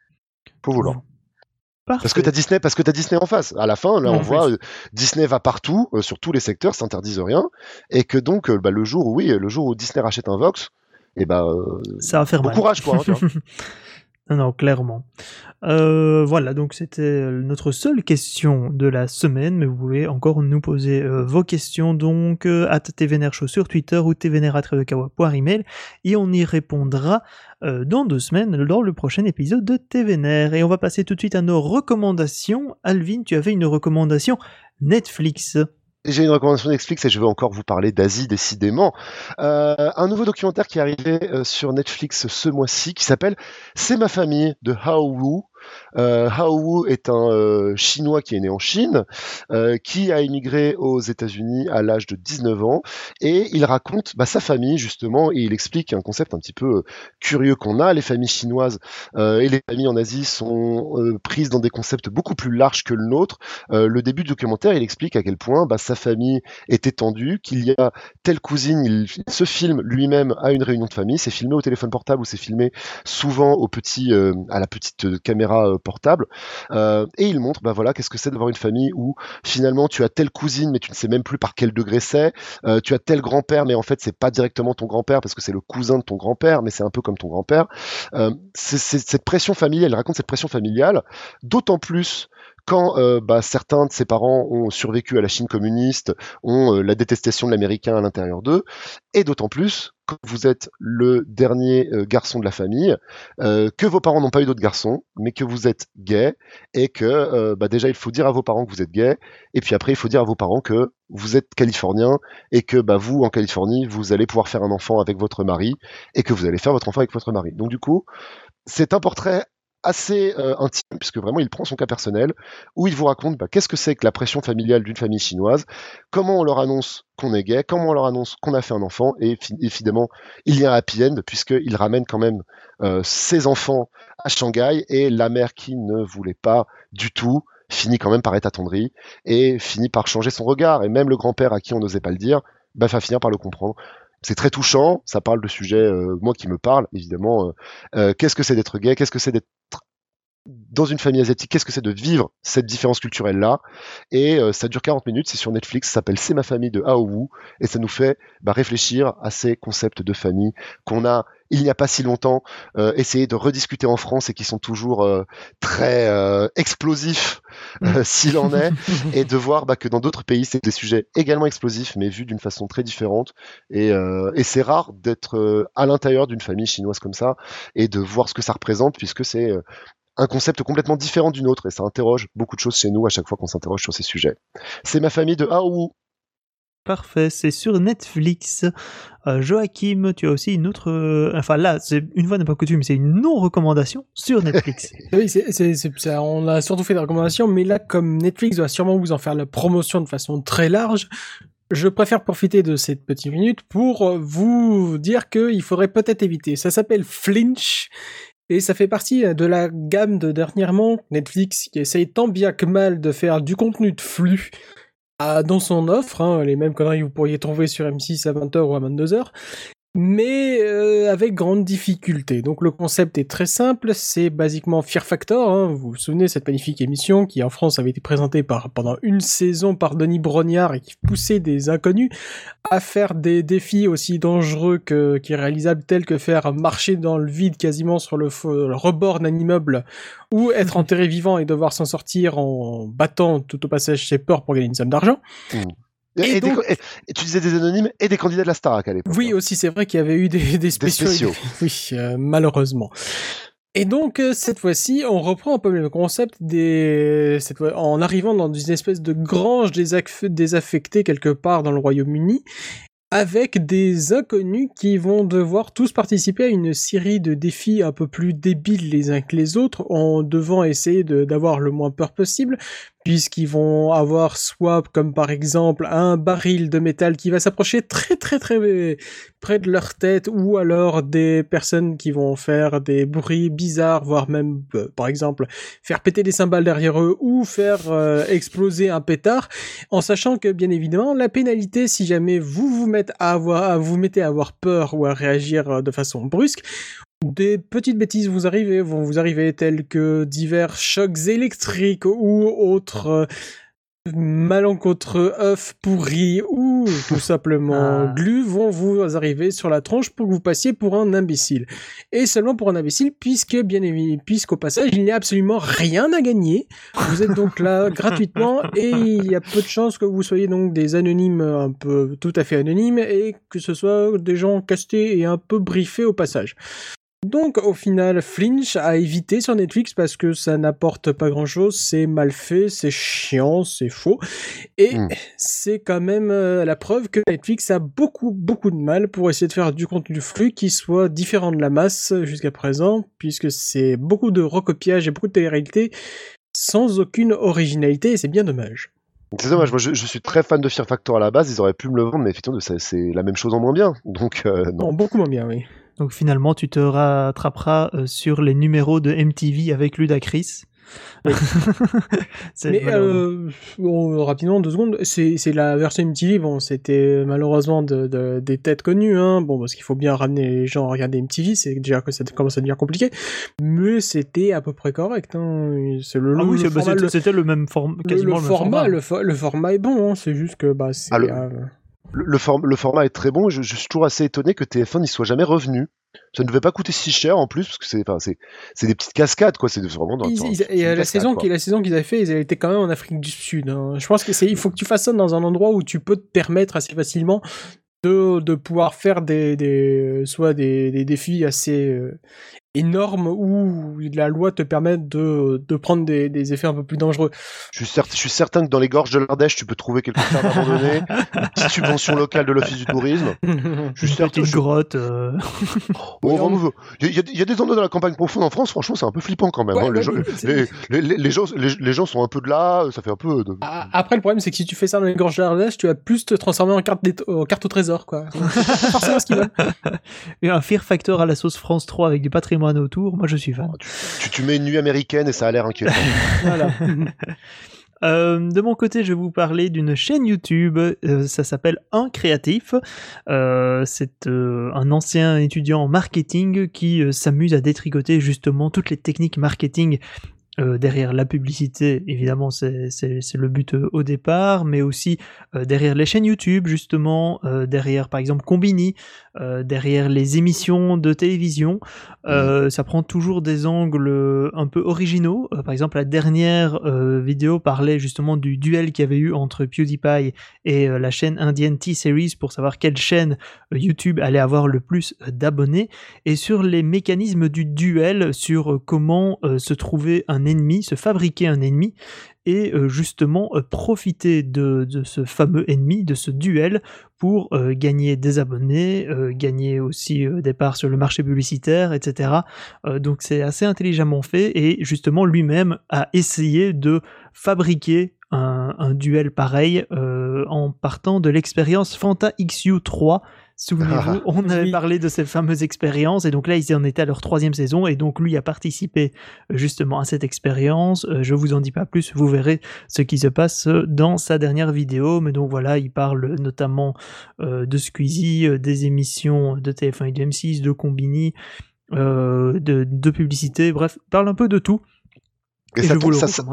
faut vouloir. Parfait. Parce que t'as Disney, parce que t'as Disney en face. À la fin, là, En on voit plus. euh, Disney va partout, euh, sur tous les secteurs, s'interdisent rien, et que donc, euh, bah, le jour où oui, le jour où Disney rachète un Vox, et bah, euh, Ça va faire bon mal. courage, quoi. Hein, tu vois. Non, non, clairement. Euh, voilà, donc c'était notre seule question de la semaine, mais vous pouvez encore nous poser euh, vos questions, donc euh, at tvnrshow sur Twitter ou tvnr.kawa point email, et on y répondra euh, dans deux semaines, dans le prochain épisode de T V N R. Et on va passer tout de suite à nos recommandations. Alvin, tu avais une recommandation Netflix. J'ai une recommandation Netflix et je veux encore vous parler d'Asie, décidément. Euh, un nouveau documentaire qui est arrivé euh, sur Netflix ce mois-ci qui s'appelle C'est ma famille de Hao Wu. Euh, Hao Wu est un euh, Chinois qui est né en Chine, euh, qui a immigré aux États-Unis à l'âge de dix-neuf ans, et il raconte bah, sa famille justement, et il explique un concept un petit peu euh, curieux qu'on a. Les familles chinoises euh, et les familles en Asie sont euh, prises dans des concepts beaucoup plus larges que le nôtre. Euh, le début du documentaire, il explique à quel point bah, sa famille est étendue, qu'il y a telle cousine, il, il se filme lui-même à une réunion de famille, c'est filmé au téléphone portable ou c'est filmé souvent au petit, euh, à la petite euh, caméra euh, portable, euh, et il montre bah voilà qu'est-ce que c'est d'avoir une famille où finalement tu as telle cousine mais tu ne sais même plus par quel degré c'est, euh, tu as tel grand-père mais en fait c'est pas directement ton grand-père parce que c'est le cousin de ton grand-père mais c'est un peu comme ton grand-père. Euh, c'est, c'est, cette pression familiale, elle raconte cette pression familiale, d'autant plus quand euh, bah, certains de ses parents ont survécu à la Chine communiste, ont euh, la détestation de l'américain à l'intérieur d'eux, et d'autant plus quand vous êtes le dernier euh, garçon de la famille, euh, que vos parents n'ont pas eu d'autres garçons, mais que vous êtes gay, et que euh, bah, déjà il faut dire à vos parents que vous êtes gay, et puis après il faut dire à vos parents que vous êtes californien, et que bah, vous, en Californie, vous allez pouvoir faire un enfant avec votre mari, et que vous allez faire votre enfant avec votre mari. Donc du coup, c'est un portrait assez euh, intime, puisque vraiment il prend son cas personnel, où il vous raconte bah, qu'est-ce que c'est que la pression familiale d'une famille chinoise, comment on leur annonce qu'on est gay, comment on leur annonce qu'on a fait un enfant, et évidemment il y a un happy end, puisqu'il ramène quand même euh, ses enfants à Shanghai, et la mère qui ne voulait pas du tout finit quand même par être attendrie, et finit par changer son regard, et même le grand-père à qui on n'osait pas le dire, bah, va finir par le comprendre. C'est très touchant, ça parle de sujets, euh, moi qui me parle, évidemment. Euh, euh, qu'est-ce que c'est d'être gay? Qu'est-ce que c'est d'être dans une famille asiatique? Qu'est-ce que c'est de vivre cette différence culturelle-là? Et euh, ça dure quarante minutes, c'est sur Netflix, ça s'appelle C'est ma famille de Hao Wu, et ça nous fait bah, réfléchir à ces concepts de famille qu'on a, il n'y a pas si longtemps, euh, essayé de rediscuter en France et qui sont toujours euh, très euh, explosifs, euh, s'il en est, et de voir bah, que dans d'autres pays, c'est des sujets également explosifs, mais vus d'une façon très différente. Et, euh, et c'est rare d'être euh, à l'intérieur d'une famille chinoise comme ça, et de voir ce que ça représente, puisque c'est euh, un concept complètement différent du nôtre, et ça interroge beaucoup de choses chez nous à chaque fois qu'on s'interroge sur ces sujets. C'est ma famille de Hao Wu. Parfait, c'est sur Netflix. Euh, Joachim, tu as aussi une autre... euh, Enfin là, c'est une fois n'est pas coutume, c'est une non-recommandation sur Netflix. Oui, c'est, c'est, c'est, ça, on a surtout fait des recommandations, mais là, comme Netflix va sûrement vous en faire la promotion de façon très large, je préfère profiter de cette petite minute pour vous dire qu'il faudrait peut-être éviter. Ça s'appelle Flinch, et ça fait partie de la gamme de dernièrement Netflix qui essaye tant bien que mal de faire du contenu de flux à, dans son offre, hein, les mêmes conneries que vous pourriez trouver sur M six à vingt heures ou à vingt-deux heures, mais euh, avec grande difficulté. Donc le concept est très simple, c'est basiquement Fear Factor, hein. Vous vous souvenez cette magnifique émission qui en France avait été présentée par, pendant une saison par Denis Brognard et qui poussait des inconnus à faire des défis aussi dangereux que, qu'irréalisables, tels que faire marcher dans le vide quasiment sur le, le rebord d'un immeuble, ou être enterré vivant et devoir s'en sortir en battant tout au passage ses peurs pour gagner une somme d'argent. Mmh. Et, et, donc... des, et, et tu disais des anonymes et des candidats de la Starac à l'époque. Oui, aussi, c'est vrai qu'il y avait eu des, des spéciaux. Des spéciaux. Des... Oui, euh, malheureusement. Et donc, cette fois-ci, on reprend un peu le concept des... Cette fois, en arrivant dans une espèce de grange désaff... désaffectée quelque part dans le Royaume-Uni, avec des inconnus qui vont devoir tous participer à une série de défis un peu plus débiles les uns que les autres, en devant essayer de, d'avoir le moins peur possible, puisqu'ils vont avoir soit, comme par exemple, un baril de métal qui va s'approcher très très très près de leur tête, ou alors des personnes qui vont faire des bruits bizarres, voire même, euh, par exemple, faire péter des cymbales derrière eux, ou faire euh, exploser un pétard, en sachant que, bien évidemment, la pénalité, si jamais vous vous mettez à avoir, à vous mettez à avoir peur ou à réagir de façon brusque, des petites bêtises vous arrivent, vont vous arriver, telles que divers chocs électriques ou autres euh, malencontreux œufs pourris ou tout simplement Ah. glu vont vous arriver sur la tronche pour que vous passiez pour un imbécile. Et seulement pour un imbécile, puisque bien évidemment, puisqu'au passage, il n'y a absolument rien à gagner. Vous êtes donc là gratuitement et il y a peu de chances que vous soyez donc des anonymes un peu tout à fait anonymes et que ce soit des gens castés et un peu briefés au passage. Donc au final, Flinch a évité sur Netflix parce que ça n'apporte pas grand-chose, c'est mal fait, c'est chiant, c'est faux, et Mm. c'est quand même euh, la preuve que Netflix a beaucoup beaucoup de mal pour essayer de faire du contenu flux qui soit différent de la masse jusqu'à présent, puisque c'est beaucoup de recopiage et beaucoup de télé-réalité sans aucune originalité, et c'est bien dommage. C'est dommage, moi je, je suis très fan de Fear Factor à la base, ils auraient pu me le vendre, mais effectivement c'est, c'est la même chose en moins bien, donc euh, non. Non, beaucoup moins bien, oui. Donc finalement, tu te rattraperas euh, sur les numéros de M T V avec Ludacris. C'est Mais malheureux. euh, bon, rapidement, deux secondes, c'est, c'est la version M T V, bon, c'était malheureusement de, de, des têtes connues, hein, bon, parce qu'il faut bien ramener les gens à regarder M T V, c'est déjà que ça commence à devenir compliqué, mais c'était à peu près correct, hein, c'est le, Ah le, oui, le c'est- bah, format, c'était, le, c'était le même form... le- quasiment le le même format, format. le, fo- le format est bon, hein, c'est juste que, bah, c'est... Ah, le- euh, Le, le, form- le format est très bon, et je, je suis toujours assez étonné que T F un n'y soit jamais revenu. Ça ne devait pas coûter si cher en plus, parce que c'est, enfin, c'est, c'est des petites cascades, quoi, c'est vraiment dans, Ils- dans- ils- c'est et une euh, la cascade, saison quoi. qui, la saison qu'ils avaient fait, ils étaient quand même en Afrique du Sud. Hein. Je pense que c'est, il faut que tu fasses ça dans un endroit où tu peux te permettre assez facilement de, de pouvoir faire des, des soit des, des défis assez euh, énormes où la loi te permet de, de prendre des, des effets un peu plus dangereux. Je suis, certain, je suis certain que dans les gorges de l'Ardèche, tu peux trouver quelques fermes abandonnées, une petite subvention locale de l'Office du tourisme. Je suis Une certain. petite je- grotte. euh, Bon, vraiment, il y, a- il y a des endroits dans la campagne profonde en France, franchement, c'est un peu flippant quand même. Ouais, hein. Les, ouais, gens, mais les, c'est- les- les- les gens, les, les gens sont un peu de là, ça fait un peu. De... Ah, Après, le problème, c'est que si tu fais ça dans les gorges de l'Ardèche, tu vas plus te transformer en carte, d'ét- en carte au trésor, quoi. Donc, c'est pas forcément ce qu'ils veulent. Et un Fear Factor à la sauce France trois avec du patrimoine autour, moi je suis fan. Tu, tu mets une nuit américaine et ça a l'air inquiétant. Voilà. Euh, de mon côté, je vais vous parler d'une chaîne YouTube, euh, ça s'appelle Un Créatif. Euh, c'est euh, un ancien étudiant en marketing qui euh, s'amuse à détricoter justement toutes les techniques marketing euh, derrière la publicité. Évidemment, c'est, c'est, c'est le but euh, au départ, mais aussi euh, derrière les chaînes YouTube, justement, euh, derrière par exemple Combini, euh, derrière les émissions de télévision. Euh, ça prend toujours des angles euh, un peu originaux. Euh, par exemple, la dernière euh, vidéo parlait justement du duel qu'il y avait eu entre PewDiePie et euh, la chaîne indienne T-Series pour savoir quelle chaîne euh, YouTube allait avoir le plus euh, d'abonnés, et sur les mécanismes du duel, sur euh, comment euh, se trouver un ennemi, se fabriquer un ennemi, et euh, justement euh, profiter de, de ce fameux ennemi, de ce duel, pour euh, gagner des abonnés, euh, gagner aussi euh, des parts sur le marché publicitaire, et cetera. Euh, donc c'est assez intelligemment fait, et justement lui-même a essayé de fabriquer un, un duel pareil euh, en partant de l'expérience Fanta X U trois. Souvenez-vous, on avait Oui. parlé de ces fameuses expériences, et donc là ils en étaient à leur troisième saison, et donc lui a participé euh, justement à cette expérience. Euh, je vous en dis pas plus, vous verrez ce qui se passe dans sa dernière vidéo, mais donc voilà, il parle notamment euh, de Squeezie, euh, des émissions de T F un et de M six, de Combini, euh, de, de publicité, bref, il parle un peu de tout, Et et, ça je vous tombe- le ça- ça- recommande.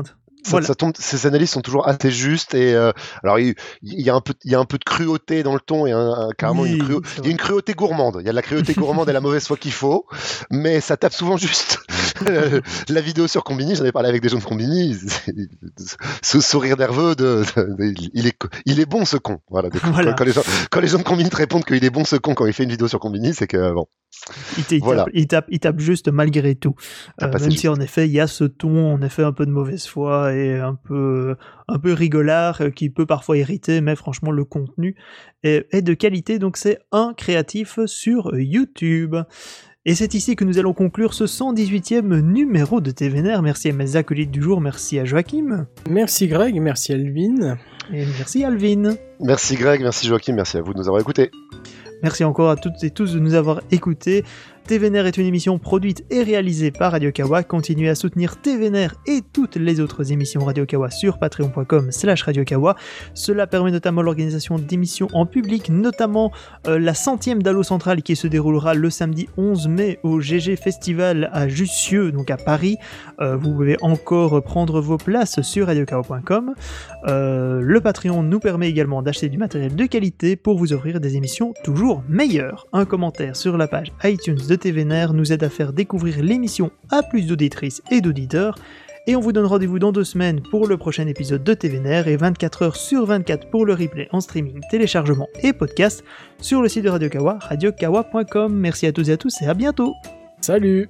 Ça, Voilà. ça tombe, ces analyses sont toujours assez justes et euh, alors il, il y a un peu, il y a un peu de cruauté dans le ton et un, un- carrément Oui, une, cruau- c'est il y vrai. a une cruauté gourmande. Il y a de la cruauté gourmande et la mauvaise foi qu'il faut, mais ça tape souvent juste. La vidéo sur Combini, j'en ai parlé avec des gens de Combini, ce sourire nerveux de, de- de- il est, il est bon ce con. Voilà. Donc, Voilà. Quand, quand les gens, quand les gens de Combini te répondent qu'il est bon ce con quand il fait une vidéo sur Combini, c'est que bon. Il, t- il Voilà. tape, il, tape, il tape juste malgré tout. T'as Euh, passé même juste. si en effet il y a ce ton, en effet un peu de mauvaise foi et un peu, un peu rigolard euh, qui peut parfois irriter, mais franchement le contenu est, est de qualité, donc c'est un créatif sur YouTube. Et c'est ici que nous allons conclure ce cent dix-huitième numéro de T V N R. Merci à mes acolytes du jour, merci à Joachim Merci Greg, merci Alvin. et merci Alvin. Merci Greg, merci Joachim, merci à vous de nous avoir écoutés. Merci encore à toutes et tous de nous avoir écoutés. T V N R est une émission produite et réalisée par Radio Kawa. Continuez à soutenir T V N R et toutes les autres émissions Radio Kawa sur patreon point com slash radio kawa. Cela permet notamment l'organisation d'émissions en public, notamment euh, la centième d'Allo Central qui se déroulera le samedi onze mai au G G Festival à Jussieu, donc à Paris. Euh, vous pouvez encore prendre vos places sur radio kawa point com. Euh, le Patreon nous permet également d'acheter du matériel de qualité pour vous offrir des émissions toujours meilleures. Un commentaire sur la page iTunes de T V N R nous aide à faire découvrir l'émission à plus d'auditrices et d'auditeurs. Et on vous donne rendez-vous dans deux semaines pour le prochain épisode de T V N R et vingt-quatre heures sur vingt-quatre pour le replay en streaming, téléchargement et podcast sur le site de Radio Kawa, radio kawa point com. Merci à toutes et à tous et à bientôt. Salut.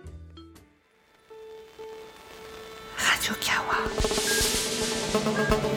Radio Kawa.